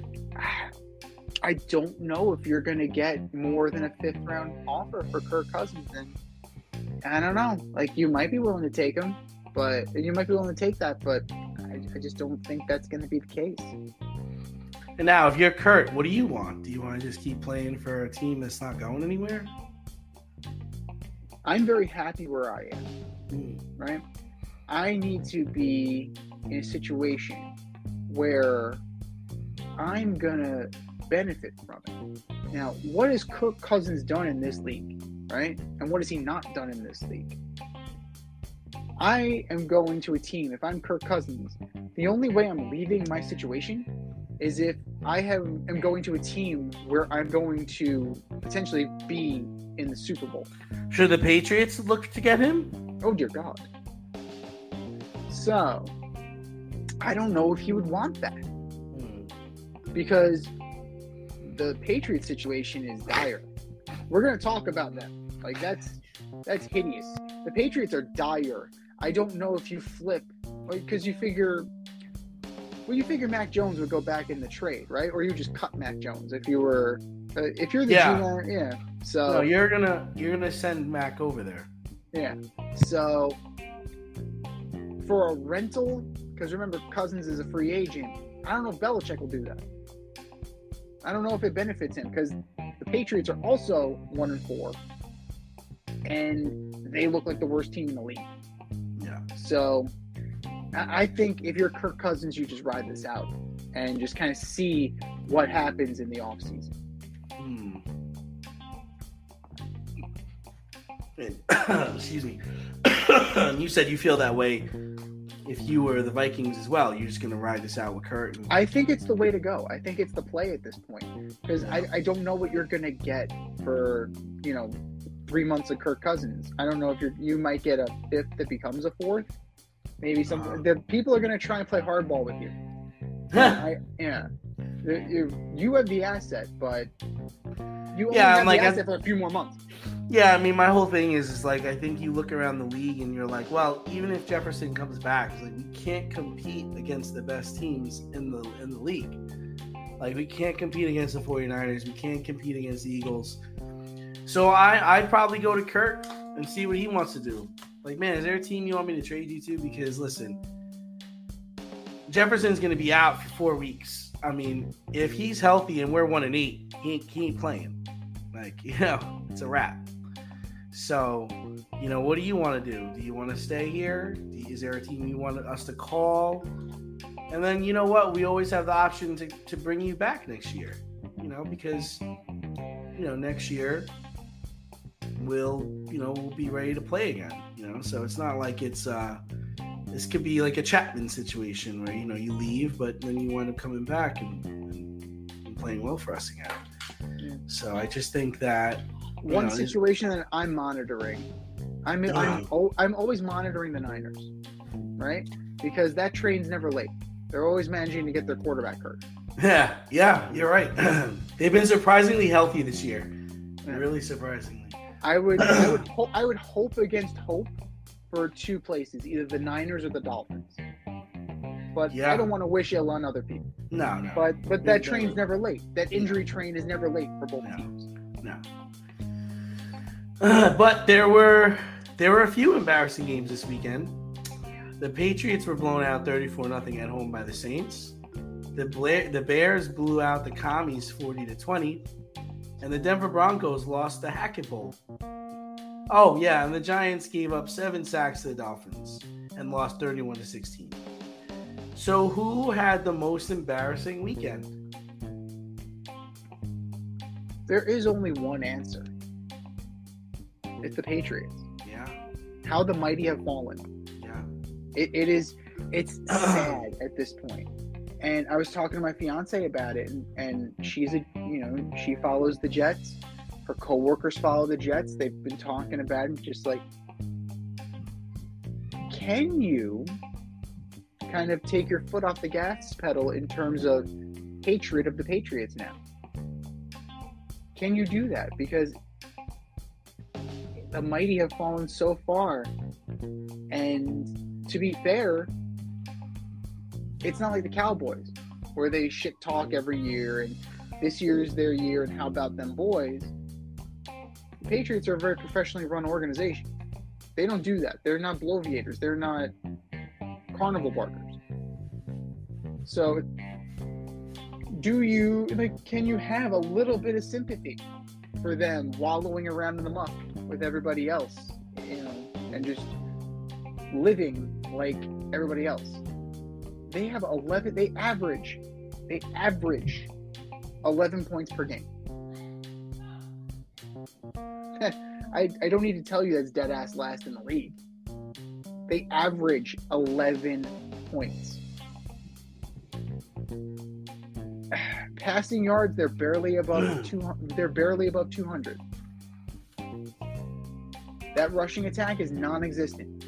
I don't know if you're going to get more than a fifth round offer for Kirk Cousins. And I don't know. Like, you might be willing to take him, but you might be willing to take that, but I, I just don't think that's going to be the case. And now, if you're Kurt, what do you want? Do you want to just keep playing for a team that's not going anywhere? I'm very happy where I am, Mm. right? I need to be in a situation where I'm going to benefit from it. Now, what has Kirk Cousins done in this league, right? And what has he not done in this league? I am going to a team. If I'm Kirk Cousins, the only way I'm leaving my situation is if I have am going to a team where I'm going to potentially be in the Super Bowl. Should the Patriots look to get him? Oh, dear God. So, I don't know if he would want that. Mm. Because the Patriots situation is dire. We're going to talk about that. Like, that's that's hideous. The Patriots are dire. I don't know if you flip, because you figure, well, you figure Mac Jones would go back in the trade, right? Or you just cut Mac Jones if you were, uh, if you're the Yeah. G M, yeah. So No, you're gonna you're gonna send Mac over there. yeah. So for a rental, because remember Cousins is a free agent. I don't know if Belichick will do that. I don't know if it benefits him because the Patriots are also one and four, and they look like the worst team in the league. Yeah. So I I think if you're Kirk Cousins, you just ride this out and just kind of see what happens in the offseason. Hmm. And, excuse me. You said you feel that way if you were the Vikings as well. You're just gonna ride this out with Kurt. And, I think it's the way to go. I think it's the play at this point because I, I don't know what you're going to get for, you know, three months of Kirk Cousins. I don't know if you're you might get a fifth that becomes a fourth. Maybe some Uh-huh. the people are going to try and play hardball with you. I, yeah, you you have the asset, but you only Yeah, I'm have like, the I- asset for a few more months. Yeah, I mean, my whole thing is, is like, I think you look around the league and you're like, well, even if Jefferson comes back, it's like we can't compete against the best teams in the in the league. Like, we can't compete against the 49ers. We can't compete against the Eagles. So I, I'd probably go to Kurt and see what he wants to do. Like, man, is there a team you want me to trade you to? Because, listen, Jefferson's going to be out for four weeks. I mean, if he's healthy and we're one and eight, he ain't, he ain't playing. Like, you know, it's a wrap. So, you know, what do you want to do? Do you want to stay here? Is there a team you want us to call? And then, you know what? We always have the option to, to bring you back next year, you know, because, you know, next year we'll, you know, we'll be ready to play again, you know? So it's not like it's, uh, this could be like a Chapman situation where, you know, you leave, but then you wind up coming back and, and, and playing well for us again. Yeah. So I just think that, One know, situation that I'm monitoring, I'm I'm, oh, I'm always monitoring the Niners, right? Because that train's never late. They're always managing to get their quarterback hurt. Yeah, yeah, you're right. They've been surprisingly healthy this year. Yeah. Really surprisingly. I would I would ho- I would hope against hope for two places, either the Niners or the Dolphins. But Yeah. I don't want to wish ill on other people. No, no. But but Yeah, that train's never late. That injury No. train is never late for both No. teams. No. Uh, but there were there were a few embarrassing games this weekend. The Patriots were blown out thirty-four nothing at home by the Saints. The Bla- the Bears blew out the Commies forty to twenty, and the Denver Broncos lost the Hackett Bowl. Oh yeah, and the Giants gave up seven sacks to the Dolphins and lost thirty-one to sixteen. So who had the most embarrassing weekend? There is only one answer. It's the Patriots. Yeah, How the mighty have fallen. yeah. It, it is it's sad at this point. And I was talking to my fiance about it, and, and she's a you know she follows the Jets. Her coworkers follow the Jets. They've been talking about it, just like, can you kind of take your foot off the gas pedal in terms of hatred of the Patriots now? Can you do that? Because the mighty have fallen so far, and to be fair, it's not like the Cowboys where they shit talk every year and this year's their year and how about them boys. The Patriots are a very professionally run organization. They don't do that. They're not bloviators. They're not carnival barkers. So, do you like? Can you have a little bit of sympathy for them wallowing around in the muck with everybody else, you know, and just living like everybody else? They have eleven. They average. They average eleven points per game. I, I don't need to tell you that's dead ass last in the league. They average eleven points. Passing yards, they're barely above two hundred. They're barely above two hundred. That rushing attack is non-existent.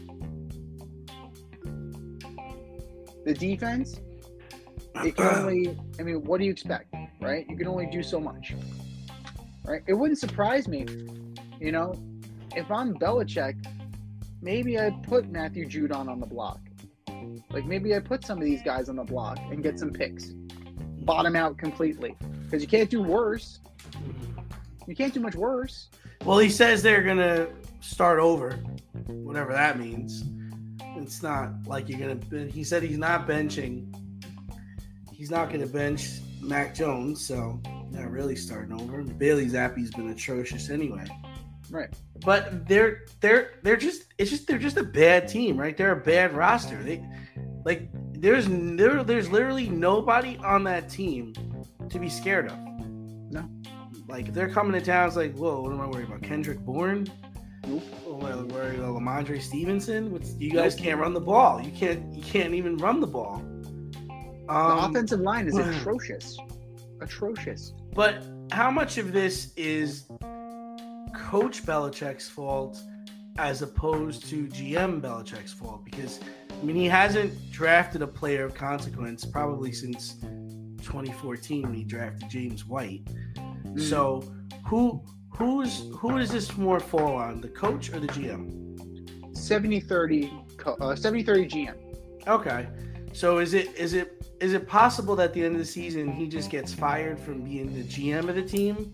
The defense, it can only. I mean, what do you expect, right? You can only do so much, right? It wouldn't surprise me. You know, if I'm Belichick, maybe I'd put Matthew Judon on the block. Like, maybe I put some of these guys on the block and get some picks. Bottom out completely. Because you can't do worse. You can't do much worse. Well, he says they're going to start over, whatever that means. It's not like you're going to – he said he's not benching. He's not going to bench Mac Jones, so not really starting over. Bailey Zappi's been atrocious anyway. Right. But they're they're they're just it's just they're just a bad team, right? They're a bad roster. They like there's there, there's literally nobody on that team to be scared of. No. Like if they're coming to town, it's like, whoa, what am I worried about? Kendrick Bourne? Nope. Oh, am I worried about Lamondre Stevenson? What's, you guys Nope. can't run the ball. You can't you can't even run the ball. Um, the offensive line is atrocious. Atrocious. But how much of this is Coach Belichick's fault as opposed to G M Belichick's fault? Because, I mean, he hasn't drafted a player of consequence probably since twenty fourteen when he drafted James White. Mm. So who who's who does this more fall on, the coach or the G M? seventy thirty uh, seventy thirty G M. Okay. So is it is it is it possible that at the end of the season he just gets fired from being the G M of the team?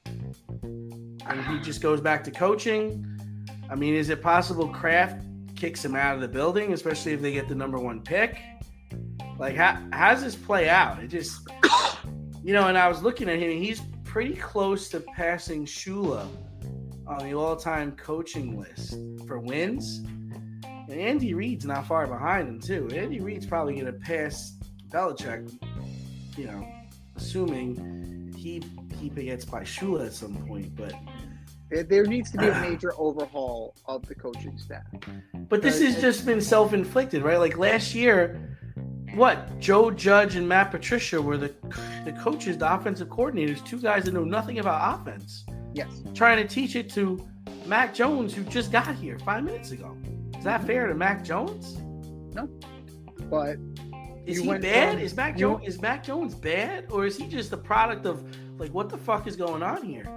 And he just goes back to coaching? I mean, is it possible Kraft kicks him out of the building, especially if they get the number one pick? Like, how, how does this play out? It just, you know, and I was looking at him, and he's pretty close to passing Shula on the all-time coaching list for wins. And Andy Reid's not far behind him, too. Andy Reid's probably going to pass Belichick, you know, assuming he he gets by Shula at some point, but there needs to be a major overhaul of the coaching staff. But this has just been self-inflicted, right? Like last year, what? Joe Judge and Matt Patricia were the the coaches, the offensive coordinators, two guys that know nothing about offense. Yes. Trying to teach it to Mac Jones, who just got here five minutes ago. Is that fair to Mac Jones? No. But is you he went bad? from- is Mac you- Jones is Mac Jones bad, or is he just the product of like what the fuck is going on here?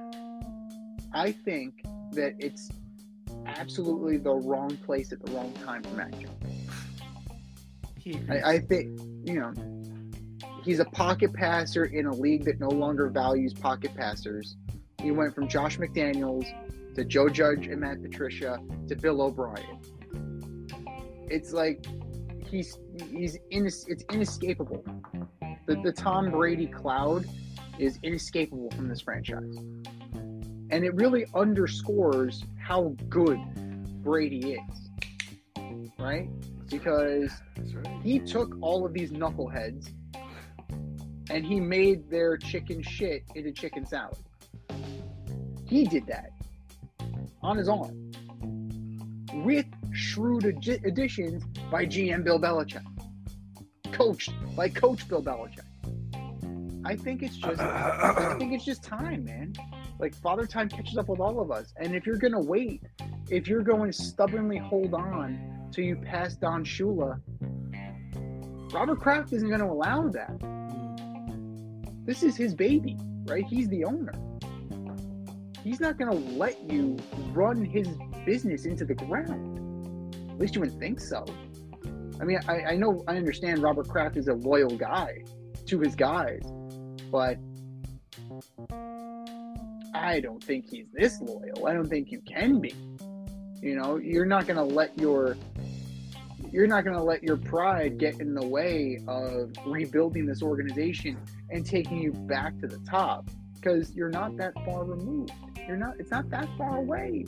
I think that it's absolutely the wrong place at the wrong time for Mac Jones. He agrees. I, I think, you know, he's a pocket passer in a league that no longer values pocket passers. He went from Josh McDaniels to Joe Judge and Matt Patricia to Bill O'Brien. It's like he's he's ines- it's inescapable. The the Tom Brady cloud is inescapable from this franchise. And it really underscores how good Brady is. Right? Because That's right. he took all of these knuckleheads and he made their chicken shit into chicken salad. He did that on his own with shrewd ad- additions by G M Bill Belichick, coached by Coach Bill Belichick. I think it's just, I think it's just time, man. Like Father Time catches up with all of us, and if you're gonna wait, if you're going to stubbornly hold on till you pass Don Shula, Robert Kraft isn't going to allow that. This is his baby, right? He's the owner. He's not going to let you run his business into the ground. At least you wouldn't think so. I mean, I, I know, I understand Robert Kraft is a loyal guy to his guys, but I don't think he's this loyal. I don't think you can be. You know, you're not going to let your you're not going to let your pride get in the way of rebuilding this organization and taking you back to the top, because you're not that far removed. You're not it's not that far away.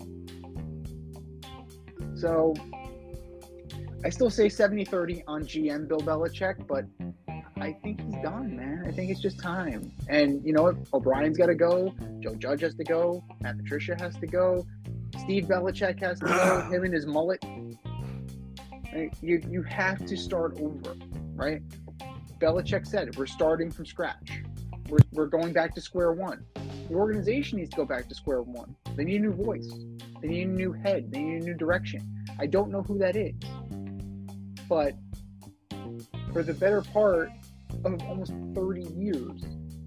So I still say seventy thirty on G M Bill Belichick, but I think he's done, man. I think it's just time. And you know what? O'Brien's got to go. Joe Judge has to go. Matt Patricia has to go. Steve Belichick has to go. Him and his mullet. Right? You you have to start over, right? Belichick said it. We're starting from scratch. We're, we're going back to square one. The organization needs to go back to square one. They need a new voice. They need a new head. They need a new direction. I don't know who that is. But for the better part of almost thirty years,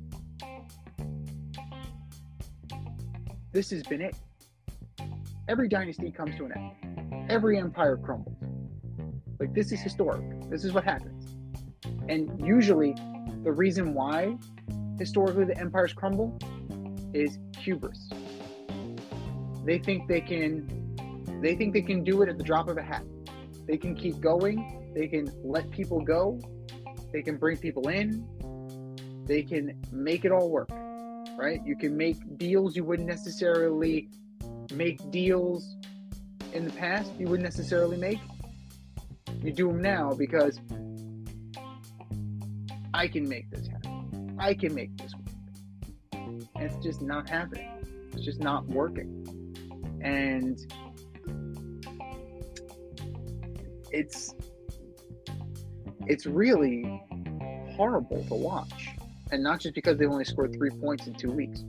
this has been it. Every dynasty comes to an end. Every empire crumbles. Like, this is historic. This is what happens. And usually, the reason why historically the empires crumble is hubris. They think they can, they think they can do it at the drop of a hat. They can keep going. They can let people go. They can bring people in. They can make it all work, right? You can make deals you wouldn't necessarily make deals in the past. You wouldn't necessarily make. You do them now because I can make this happen. I can make this work. And it's just not happening. It's just not working. And it's it's really horrible to watch. And not just because they only scored three points in two weeks.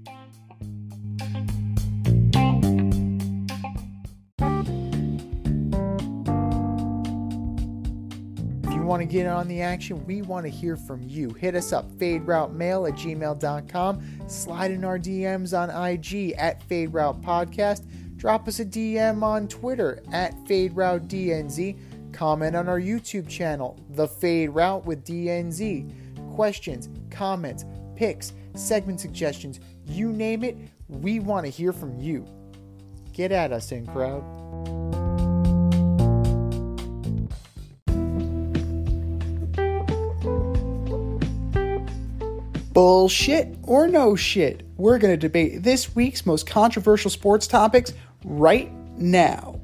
Want to get on the action, we want to hear from you. Hit us up, faderoutemail at gmail dot com. Slide in our D Ms on I G at faderoutepodcast. Drop us a D M on Twitter at faderoutednz. Comment on our YouTube channel, The Fade Route with D N Z. Questions, comments, picks, segment suggestions, you name it, we want to hear from you. Get at us, in crowd. Bullshit or no shit? We're going to debate this week's most controversial sports topics right now.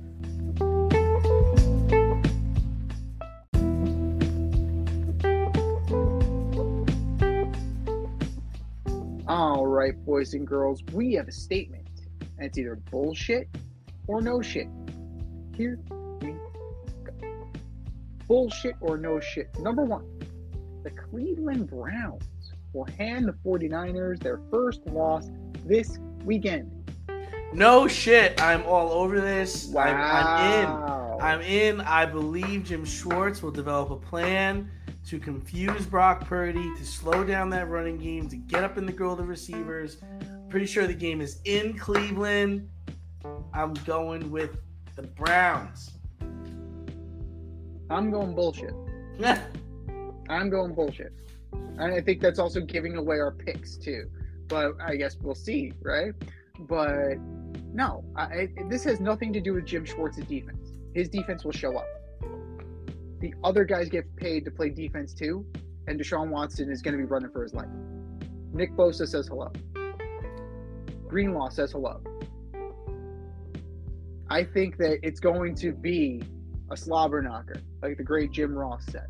All right, boys and girls, we have a statement. And it's either bullshit or no shit. Here we go. Bullshit or no shit. Number one, the Cleveland Browns will hand the 49ers their first loss this weekend. No shit. I'm all over this. Wow. I'm, I'm in. I'm in. I believe Jim Schwartz will develop a plan to confuse Brock Purdy, to slow down that running game, to get up in the grill of the receivers. Pretty sure the game is in Cleveland. I'm going with the Browns. I'm going bullshit. I'm going bullshit. And I think that's also giving away our picks too. But I guess we'll see, right? But no, I, this has nothing to do with Jim Schwartz's defense. His defense will show up. The other guys get paid to play defense too, and Deshaun Watson is going to be running for his life. Nick Bosa says hello. Greenlaw says hello. I think that it's going to be a slobber knocker, like the great Jim Ross said.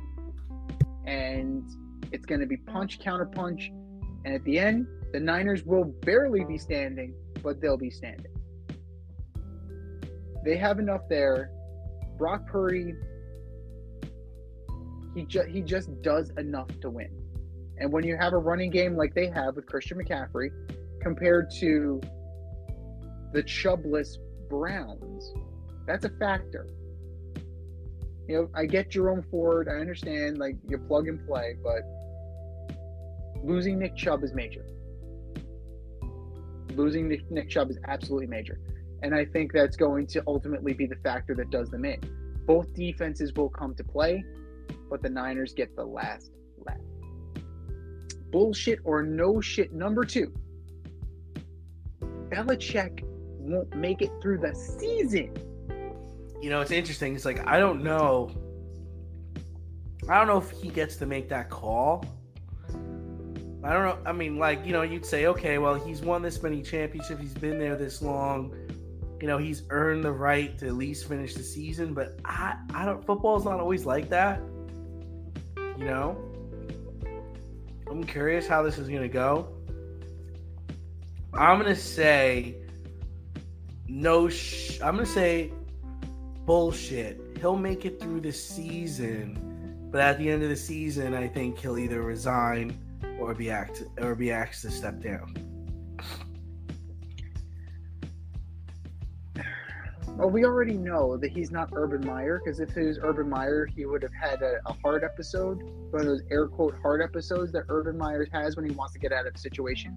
And it's going to be punch, counter punch. And at the end, the Niners will barely be standing, but they'll be standing. They have enough there. Brock Purdy, he, ju- he just does enough to win. And when you have a running game like they have with Christian McCaffrey, compared to the Chubless Browns, that's a factor. You know, I get Jerome Ford. I understand, like, you plug and play, but losing Nick Chubb is major. Losing Nick, Nick Chubb is absolutely major. And I think that's going to ultimately be the factor that does them in. Both defenses will come to play, but the Niners get the last laugh. Bullshit or no shit number two. Belichick won't make it through the season. You know, it's interesting. It's like, I don't know. I don't know if he gets to make that call. I don't know. I mean, like, you know, you'd say, okay, well, he's won this many championships. He's been there this long. You know, he's earned the right to at least finish the season. But I, I don't. Football's not always like that. You know, I'm curious how this is going to go. I'm going to say no. Sh- I'm going to say bullshit. He'll make it through the season, but at the end of the season, I think he'll either resign or be asked or be asked to step down. Well, we already know that he's not Urban Meyer, because if it was Urban Meyer, he would have had a, a hard episode, one of those air quote hard episodes that Urban Meyer has when he wants to get out of a situation.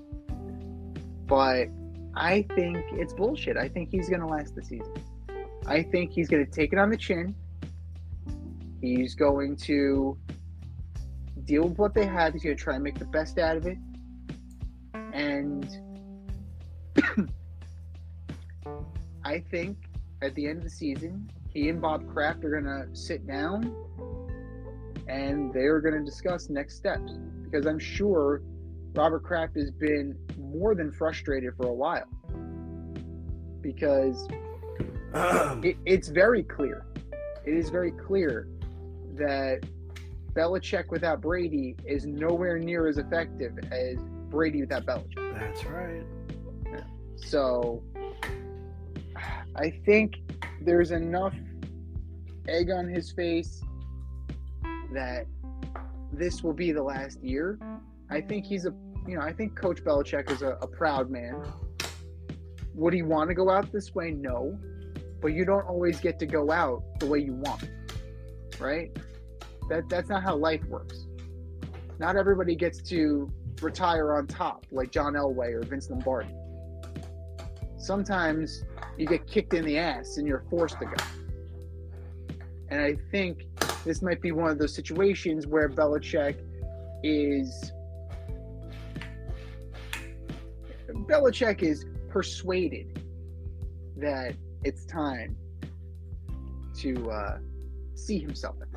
But I think it's bullshit. I think he's going to last the season. I think he's going to take it on the chin. He's going to deal with what they have. He's going to try and make the best out of it. And I think at the end of the season, he and Bob Kraft are going to sit down and they're going to discuss next steps. Because I'm sure Robert Kraft has been more than frustrated for a while. Because it, it's very clear. It is very clear that Belichick without Brady is nowhere near as effective as Brady without Belichick. That's right. Yeah. So I think there's enough egg on his face that this will be the last year. I think he's a, you know, I think Coach Belichick is a, a proud man. Would he want to go out this way? No. But you don't always get to go out the way you want, right? That That's not how life works. Not everybody gets to retire on top like John Elway or Vince Lombardi. Sometimes you get kicked in the ass and you're forced to go. And I think this might be one of those situations where Belichick is Belichick is persuaded that it's time to uh, see himself in.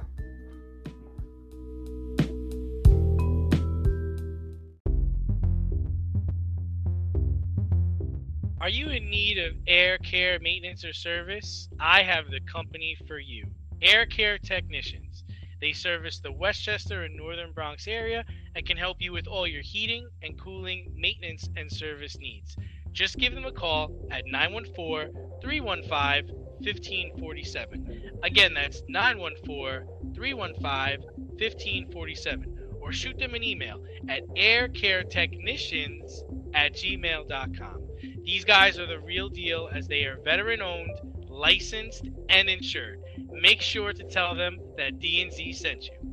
Are you in need of air care maintenance or service? I have the company for you. Air Care Technicians. They service the Westchester and Northern Bronx area and can help you with all your heating and cooling, maintenance, and service needs. Just give them a call at nine one four, three one five, one five four seven. Again, that's nine one four, three one five, one five four seven. Or shoot them an email at aircaretechnicians at gmail dot com. These guys are the real deal, as they are veteran-owned, licensed, and insured. Make sure to tell them that D and Z sent you.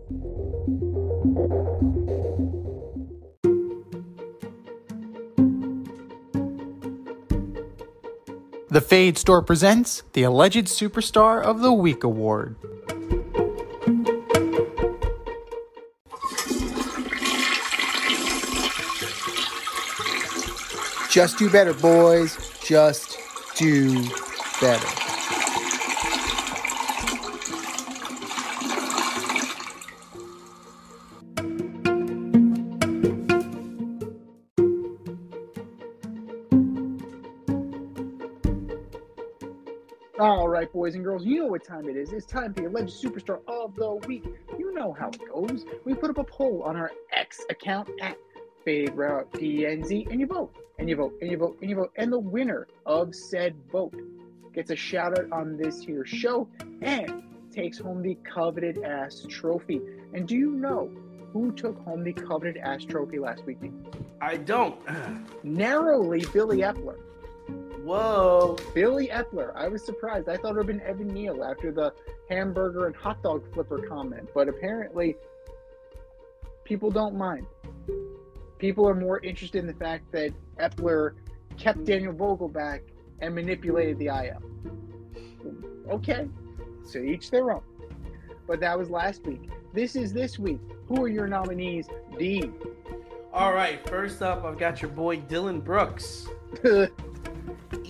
The Fade Store presents the Alleged Superstar of the Week Award. Just do better, boys. Just do better. All right, boys and girls, you know what time it is. It's time for the Alleged Superstar of the Week. You know how it goes. We put up a poll on our X account at Fade Route D N Z, and you vote, and you vote, and you vote, and you vote, and the winner of said vote gets a shout out on this here show and takes home the coveted ass trophy. And do you know who took home the coveted ass trophy last week? I don't. Narrowly, Billy Epler. Whoa. Billy Epler. I was surprised. I thought it would have been Evan Neal after the hamburger and hot dog flipper comment, but apparently people don't mind. People are more interested in the fact that Epler kept Daniel Vogelback and manipulated the I L. Okay, so each their own. But that was last week. This is this week. Who are your nominees, D? All right, first up, I've got your boy Dylan Brooks.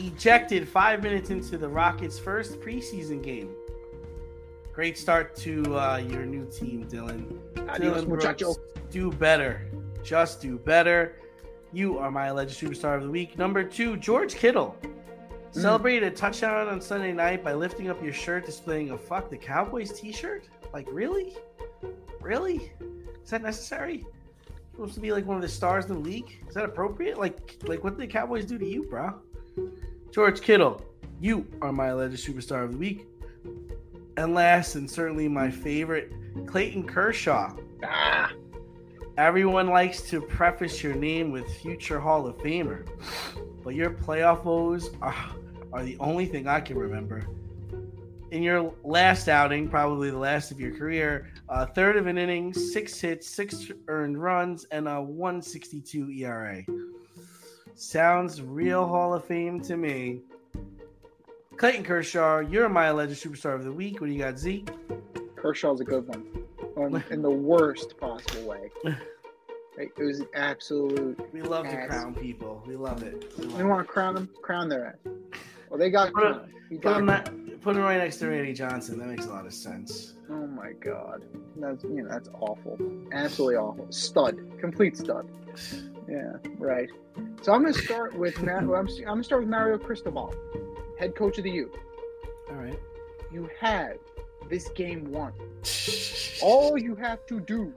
ejected five minutes into the Rockets' first preseason game. Great start to uh, your new team, Dylan. Adios, Dylan muchacho. Brooks, do better. Just do better. You are my alleged superstar of the week. Number two, George Kittle. Mm. Celebrated a touchdown on Sunday night by lifting up your shirt displaying a Fuck the Cowboys t-shirt. Like, really? Really? Is that necessary? Supposed to be like one of the stars in the league? Is that appropriate? Like, like what did the Cowboys do to you, bro? George Kittle, you are my alleged superstar of the week. And last, and certainly my favorite, Clayton Kershaw. Ah. Everyone likes to preface your name with future Hall of Famer, but your playoff woes are, are the only thing I can remember. In your last outing, probably the last of your career, a third of an inning, six hits, six earned runs, and a one sixty-two E R A. Sounds real Hall of Fame to me. Clayton Kershaw, you're my alleged superstar of the week. What do you got, Z? Kershaw's a good one. On, in the worst possible way. It was an absolute. We love ass. to crown people. We love it. We, love we want to crown them, crown their ass. Well, they got put crowned. Him, He put, got him crowned. that, put him right next to Randy Johnson. That makes a lot of sense. Oh my god, that's you know that's awful. Absolutely awful. Stud, complete stud. Yeah, right. So I'm gonna start with Mar- I'm, I'm gonna start with Mario Cristobal, head coach of the U. All right. You have this game won. All you have to do.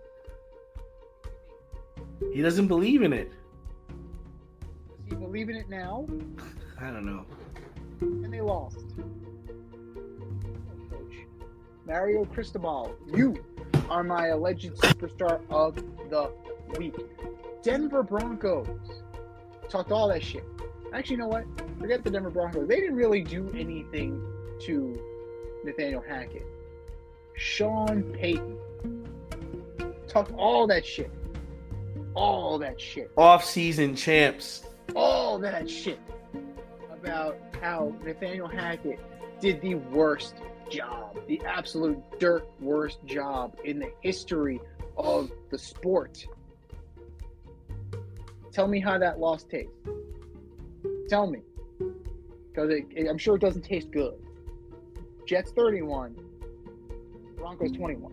He doesn't believe in it. Does he believe in it now? I don't know. And they lost. Coach Mario Cristobal, you are my alleged superstar of the week. Denver Broncos. Talked all that shit. Actually, you know what? Forget the Denver Broncos. They didn't really do anything to Nathaniel Hackett. Sean Payton. Talked all that shit. All that shit. Off-season champs. All that shit about how Nathaniel Hackett did the worst job, the absolute dirt worst job in the history of the sport. Tell me how that loss tastes. Tell me. Because I'm sure it doesn't taste good. Jets thirty-one, Broncos twenty-one.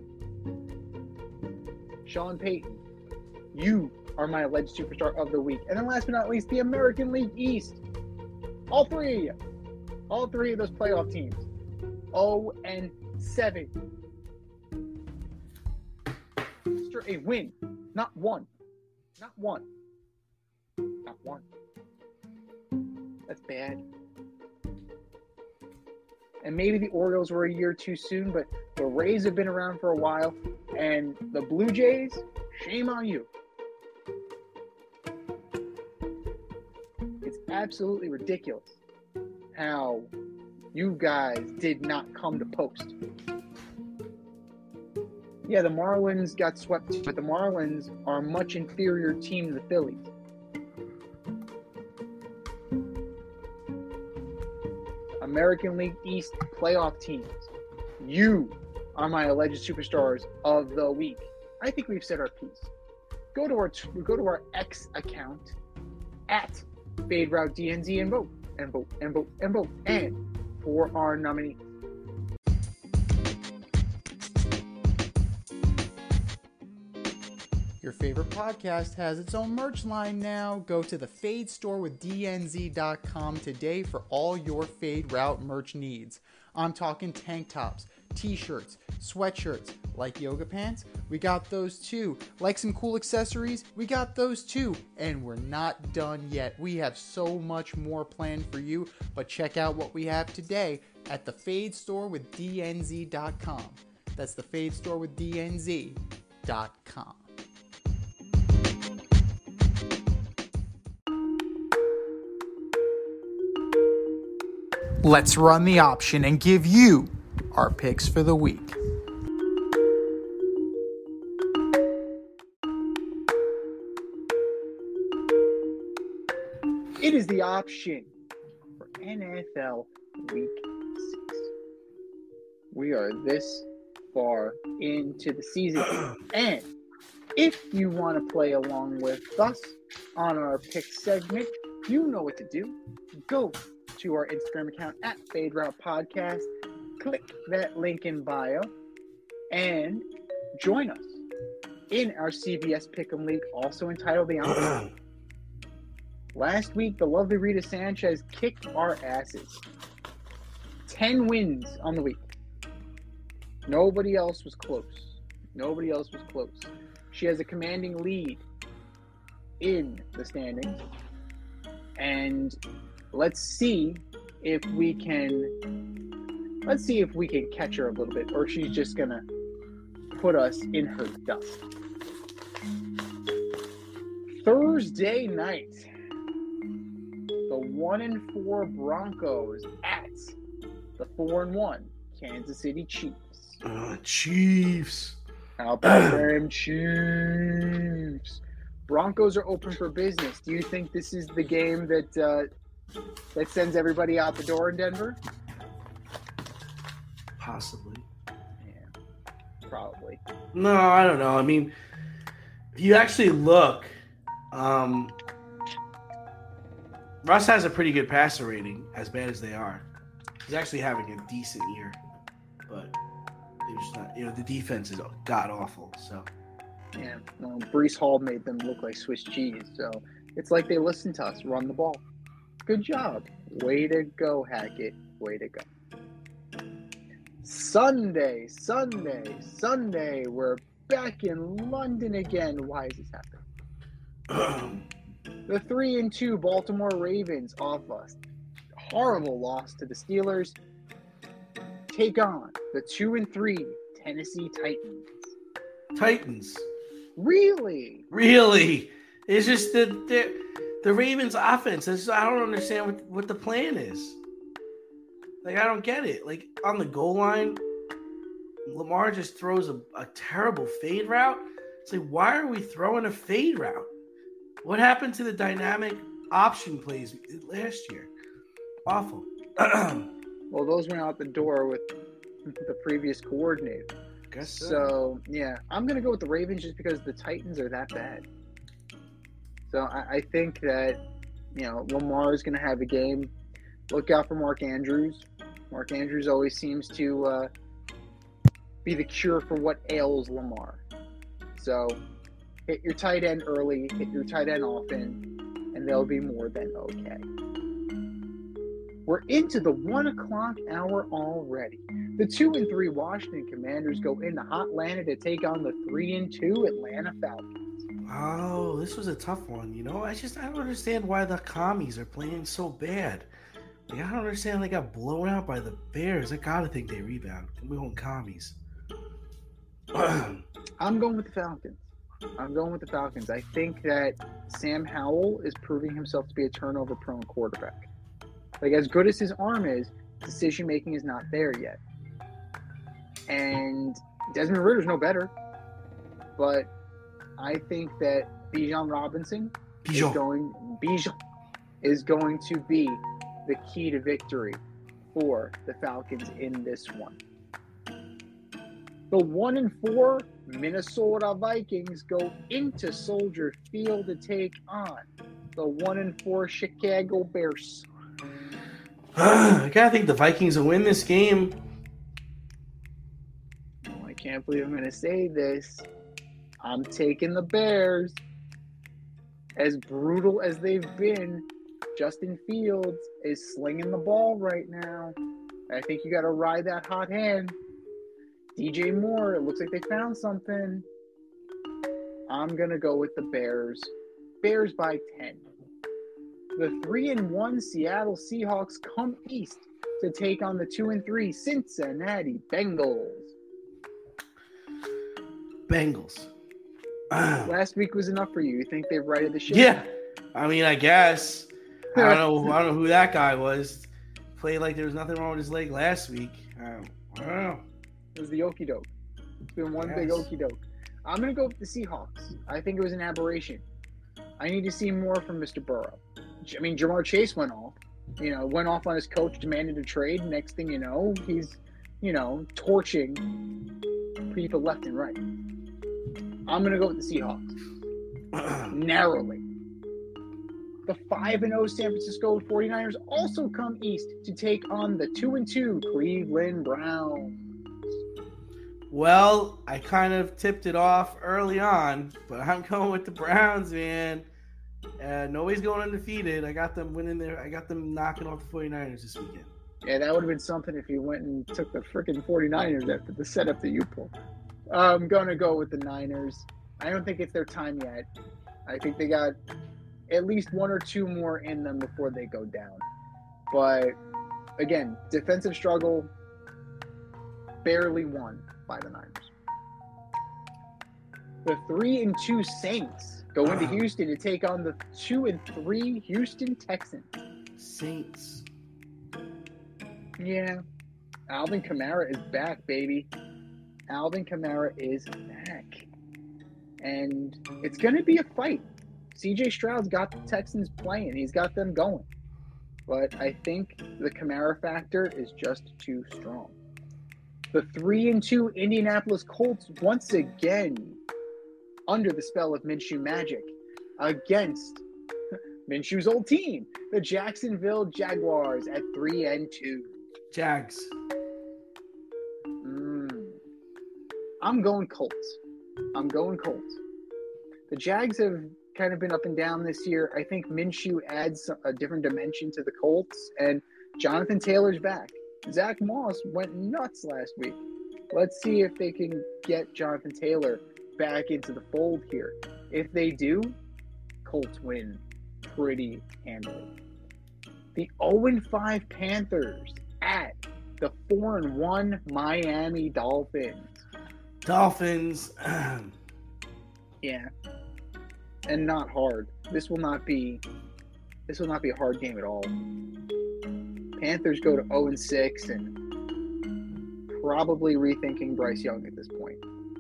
Sean Payton, you are my alleged superstar of the week. And then last but not least, the American League East. All three of you. All three of those playoff teams. oh and seven. After a win. Not one. Not one. Not one. That's bad. And maybe the Orioles were a year too soon, but the Rays have been around for a while. And the Blue Jays, shame on you. It's absolutely ridiculous how you guys did not come to post. Yeah, the Marlins got swept, but the Marlins are a much inferior team to the Phillies. American League East playoff teams. You are my alleged superstars of the week. I think we've said our piece. Go to our go to our X account at Fade Route D N Z and vote and vote and vote and vote and for our nominee. Your favorite podcast has its own merch line now. Go to the Fade Store with D N Z dot com today for all your Fade Route merch needs. I'm talking tank tops, t-shirts, sweatshirts, like yoga pants, we got those too. Like some cool accessories, we got those too. And we're not done yet. We have so much more planned for you, but check out what we have today at the Fade Store with D N Z dot com. That's the Fade Store with D N Z dot com. Let's run the option and give you our picks for the week. It is the option for N F L Week six. We are this far into the season. And if you want to play along with us on our pick segment, you know what to do. Go to our Instagram account at Fade Route Podcast. Click that link in bio and join us in our C B S Pick'em League, also entitled The Encore. Last week, the lovely Rita Sanchez kicked our asses. Ten wins on the week. Nobody else was close. Nobody else was close. She has a commanding lead in the standings. And let's see if we can let's see if we can catch her a little bit, or she's just gonna put us in her dust. Thursday night, the one and four Broncos at the four and one Kansas City Chiefs. Uh, Chiefs. How about them Chiefs? Broncos are open for business. Do you think this is the game that uh, that sends everybody out the door in Denver? Possibly. Yeah, probably. No, I don't know. I mean, if you actually look, um, Russ has a pretty good passer rating, as bad as they are. He's actually having a decent year, but they're just not. You know, the defense is god awful. So. Yeah, well, Breece Hall made them look like Swiss cheese, so it's like they listened to us run the ball. Good job. Way to go, Hackett. Way to go. Sunday, Sunday, Sunday. We're back in London again. Why is this happening? The three and two Baltimore Ravens off us. Horrible loss to the Steelers. Take on the two and three Tennessee Titans. Titans. Really? Really? It's just the the, the Ravens' offense. It's, I don't understand what, what the plan is. Like, I don't get it. Like, on the goal line, Lamar just throws a, a terrible fade route. It's like, why are we throwing a fade route? What happened to the dynamic option plays last year? Awful. Well, those went out the door with the previous coordinator. Guess so. So, yeah, I'm going to go with the Ravens just because the Titans are that bad. So, I, I think that, you know, Lamar is going to have a game. Look out for Mark Andrews. Mark Andrews always seems to uh, be the cure for what ails Lamar. So, hit your tight end early, hit your tight end often, and they'll be more than okay. We're into the one o'clock hour already. The two and three Washington Commanders go into Hotlanta to take on the three and two Atlanta Falcons. Oh, this was a tough one. You know, I just I don't understand why the commies are playing so bad. Like, I don't understand. They got blown out by the Bears. I gotta think they rebound. We own commies. I'm going with the Falcons. I'm going with the Falcons. I think that Sam Howell is proving himself to be a turnover-prone quarterback. Like, as good as his arm is, decision-making is not there yet. And Desmond Ritter's no better. But I think that Bijan Robinson Bijan. is going Bijan is going to be the key to victory for the Falcons in this one. The one and four Minnesota Vikings go into Soldier Field to take on the one and four Chicago Bears. I gotta think the Vikings will win this game. Oh, I can't believe I'm going to say this. I'm taking the Bears. As brutal as they've been, Justin Fields is slinging the ball right now. I think you got to ride that hot hand. D J Moore, it looks like they found something. I'm going to go with the Bears. Bears by ten. The three and one Seattle Seahawks come east to take on the two and three Cincinnati Bengals. Bengals. Last week was enough for you. You think they've righted the ship? Yeah. I mean, I guess. I don't know. I don't know who that guy was. Played like there was nothing wrong with his leg last week. Um, I don't know. It was the okie doke. It's been one Yes. big okie doke. I'm going to go with the Seahawks. I think it was an aberration. I need to see more from Mister Burrow. I mean, Jamar Chase went off. You know, went off on his coach, demanded a trade. Next thing you know, he's, you know, torching people left and right. I'm going to go with the Seahawks. Narrowly. The five and oh San Francisco forty-niners also come east to take on the two and two Cleveland Browns. Well, I kind of tipped it off early on, but I'm going with the Browns, man. Uh, nobody's going undefeated. I got them winning there. I got them knocking off the forty-niners this weekend. Yeah, that would have been something if you went and took the freaking forty-niners after the setup that you pulled. I'm going to go with the Niners. I don't think it's their time yet. I think they got at least one or two more in them before they go down. But, again, defensive struggle, barely won by the Niners. The three and two Saints go into Houston to take on the two and three Houston Texans. Saints. Yeah. Alvin Kamara is back, baby. Alvin Kamara is back. And it's going to be a fight. C J Stroud's got the Texans playing. He's got them going. But I think the Kamara factor is just too strong. The three and two Indianapolis Colts once again under the spell of Minshew magic against Minshew's old team, the Jacksonville Jaguars at three and two. Jags. Mm. I'm going Colts. I'm going Colts. The Jags have kind of been up and down this year. I think Minshew adds a different dimension to the Colts, and Jonathan Taylor's back. Zach Moss went nuts last week. Let's see if they can get Jonathan Taylor back into the fold here. If they do, Colts win pretty handily. The oh and five Panthers at the four and one Miami Dolphins. Dolphins. Yeah. And not hard. This will not be this will not be a hard game at all. Panthers go to oh and six and probably rethinking Bryce Young at this point.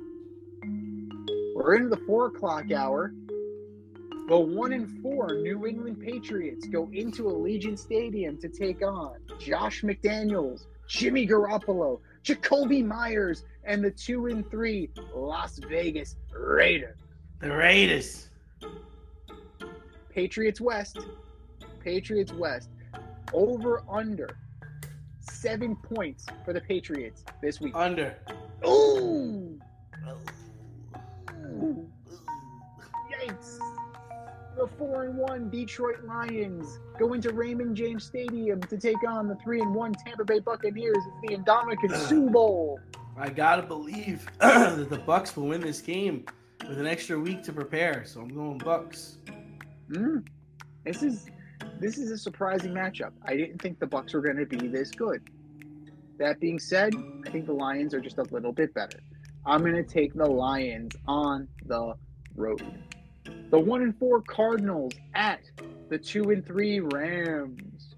We're into the four o'clock hour. The one and four New England Patriots go into Allegiant Stadium to take on Josh McDaniels, Jimmy Garoppolo, Jacoby Myers, and the two and three Las Vegas Raiders. The Raiders. Patriots West. Patriots West. Over under seven points for the Patriots this week. Under. Ooh. Ooh. Yikes. The four and one Detroit Lions go into Raymond James Stadium to take on the three and one Tampa Bay Buccaneers. It's the Indomitian Sioux Bowl. I gotta believe that the Bucs will win this game with an extra week to prepare. So I'm going Bucs. Mm. This is this is a surprising matchup. I didn't think the Bucs were going to be this good. That being said, I think the Lions are just a little bit better. I'm going to take the Lions on the road. The one and four Cardinals at the two and three Rams.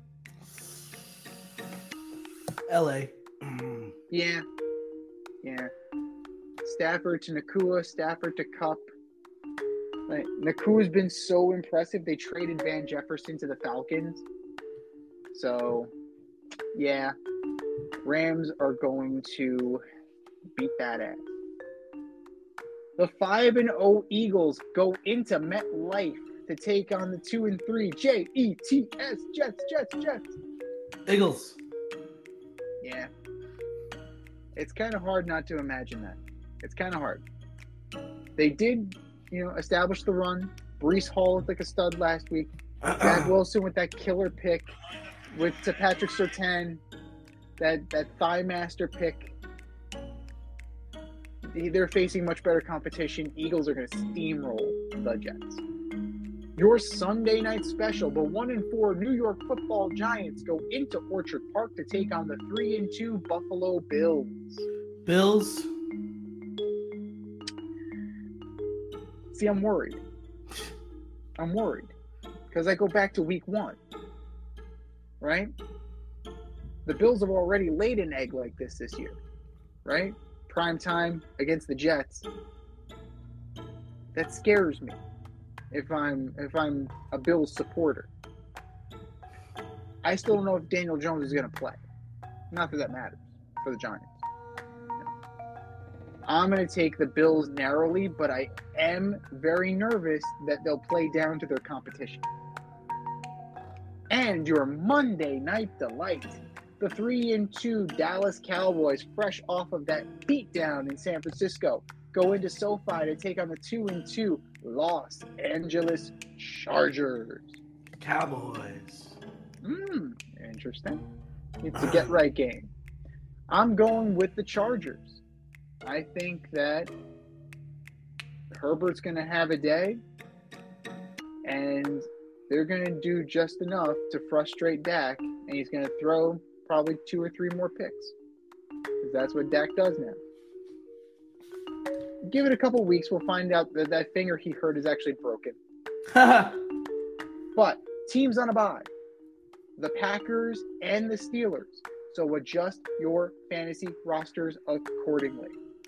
L A. Yeah. Yeah. Stafford to Nakua, Stafford to Kupp. Like, Nakua's been so impressive. They traded Van Jefferson to the Falcons. So, yeah. Rams are going to beat that ass. The five and oh Eagles go into MetLife to take on the two and three J E T S Jets, Jets, Jets. Eagles. Yeah. It's kind of hard not to imagine that. It's kind of hard. They did, you know, establish the run. Breece Hall looked like a stud last week. Zach Wilson with that killer pick. With to Patrick Surtain, that, that thigh master pick. They're facing much better competition. Eagles are going to steamroll the Jets. Your Sunday night special, the one and four New York Football Giants go into Orchard Park to take on the three and two Buffalo Bills. Bills. See, I'm worried. I'm worried because I go back to week one, right? The Bills have already laid an egg like this this year, right? Prime time against the Jets. That scares me if I'm if I'm a Bills supporter. I still don't know if Daniel Jones is going to play. Not that that matters for the Giants. I'm going to take the Bills narrowly, but I am very nervous that they'll play down to their competition. And your Monday night delight. The three and two Dallas Cowboys, fresh off of that beatdown in San Francisco, go into SoFi to take on the two and two Los Angeles Chargers. Cowboys. Hmm, interesting. It's a get right game. I'm going with the Chargers. I think that Herbert's going to have a day, and they're going to do just enough to frustrate Dak, and he's going to throw probably two or three more picks. Because that's what Dak does now. Give it a couple weeks, we'll find out that that finger he hurt is actually broken. But teams on a bye. The Packers and the Steelers. So adjust your fantasy rosters accordingly.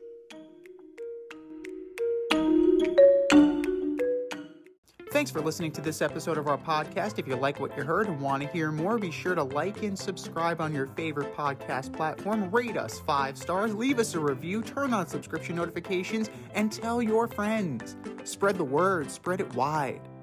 Thanks for listening to this episode of our podcast. If you like what you heard and want to hear more, be sure to like and subscribe on your favorite podcast platform. Rate us five stars, leave us a review, turn on subscription notifications, and tell your friends. Spread the word, spread it wide.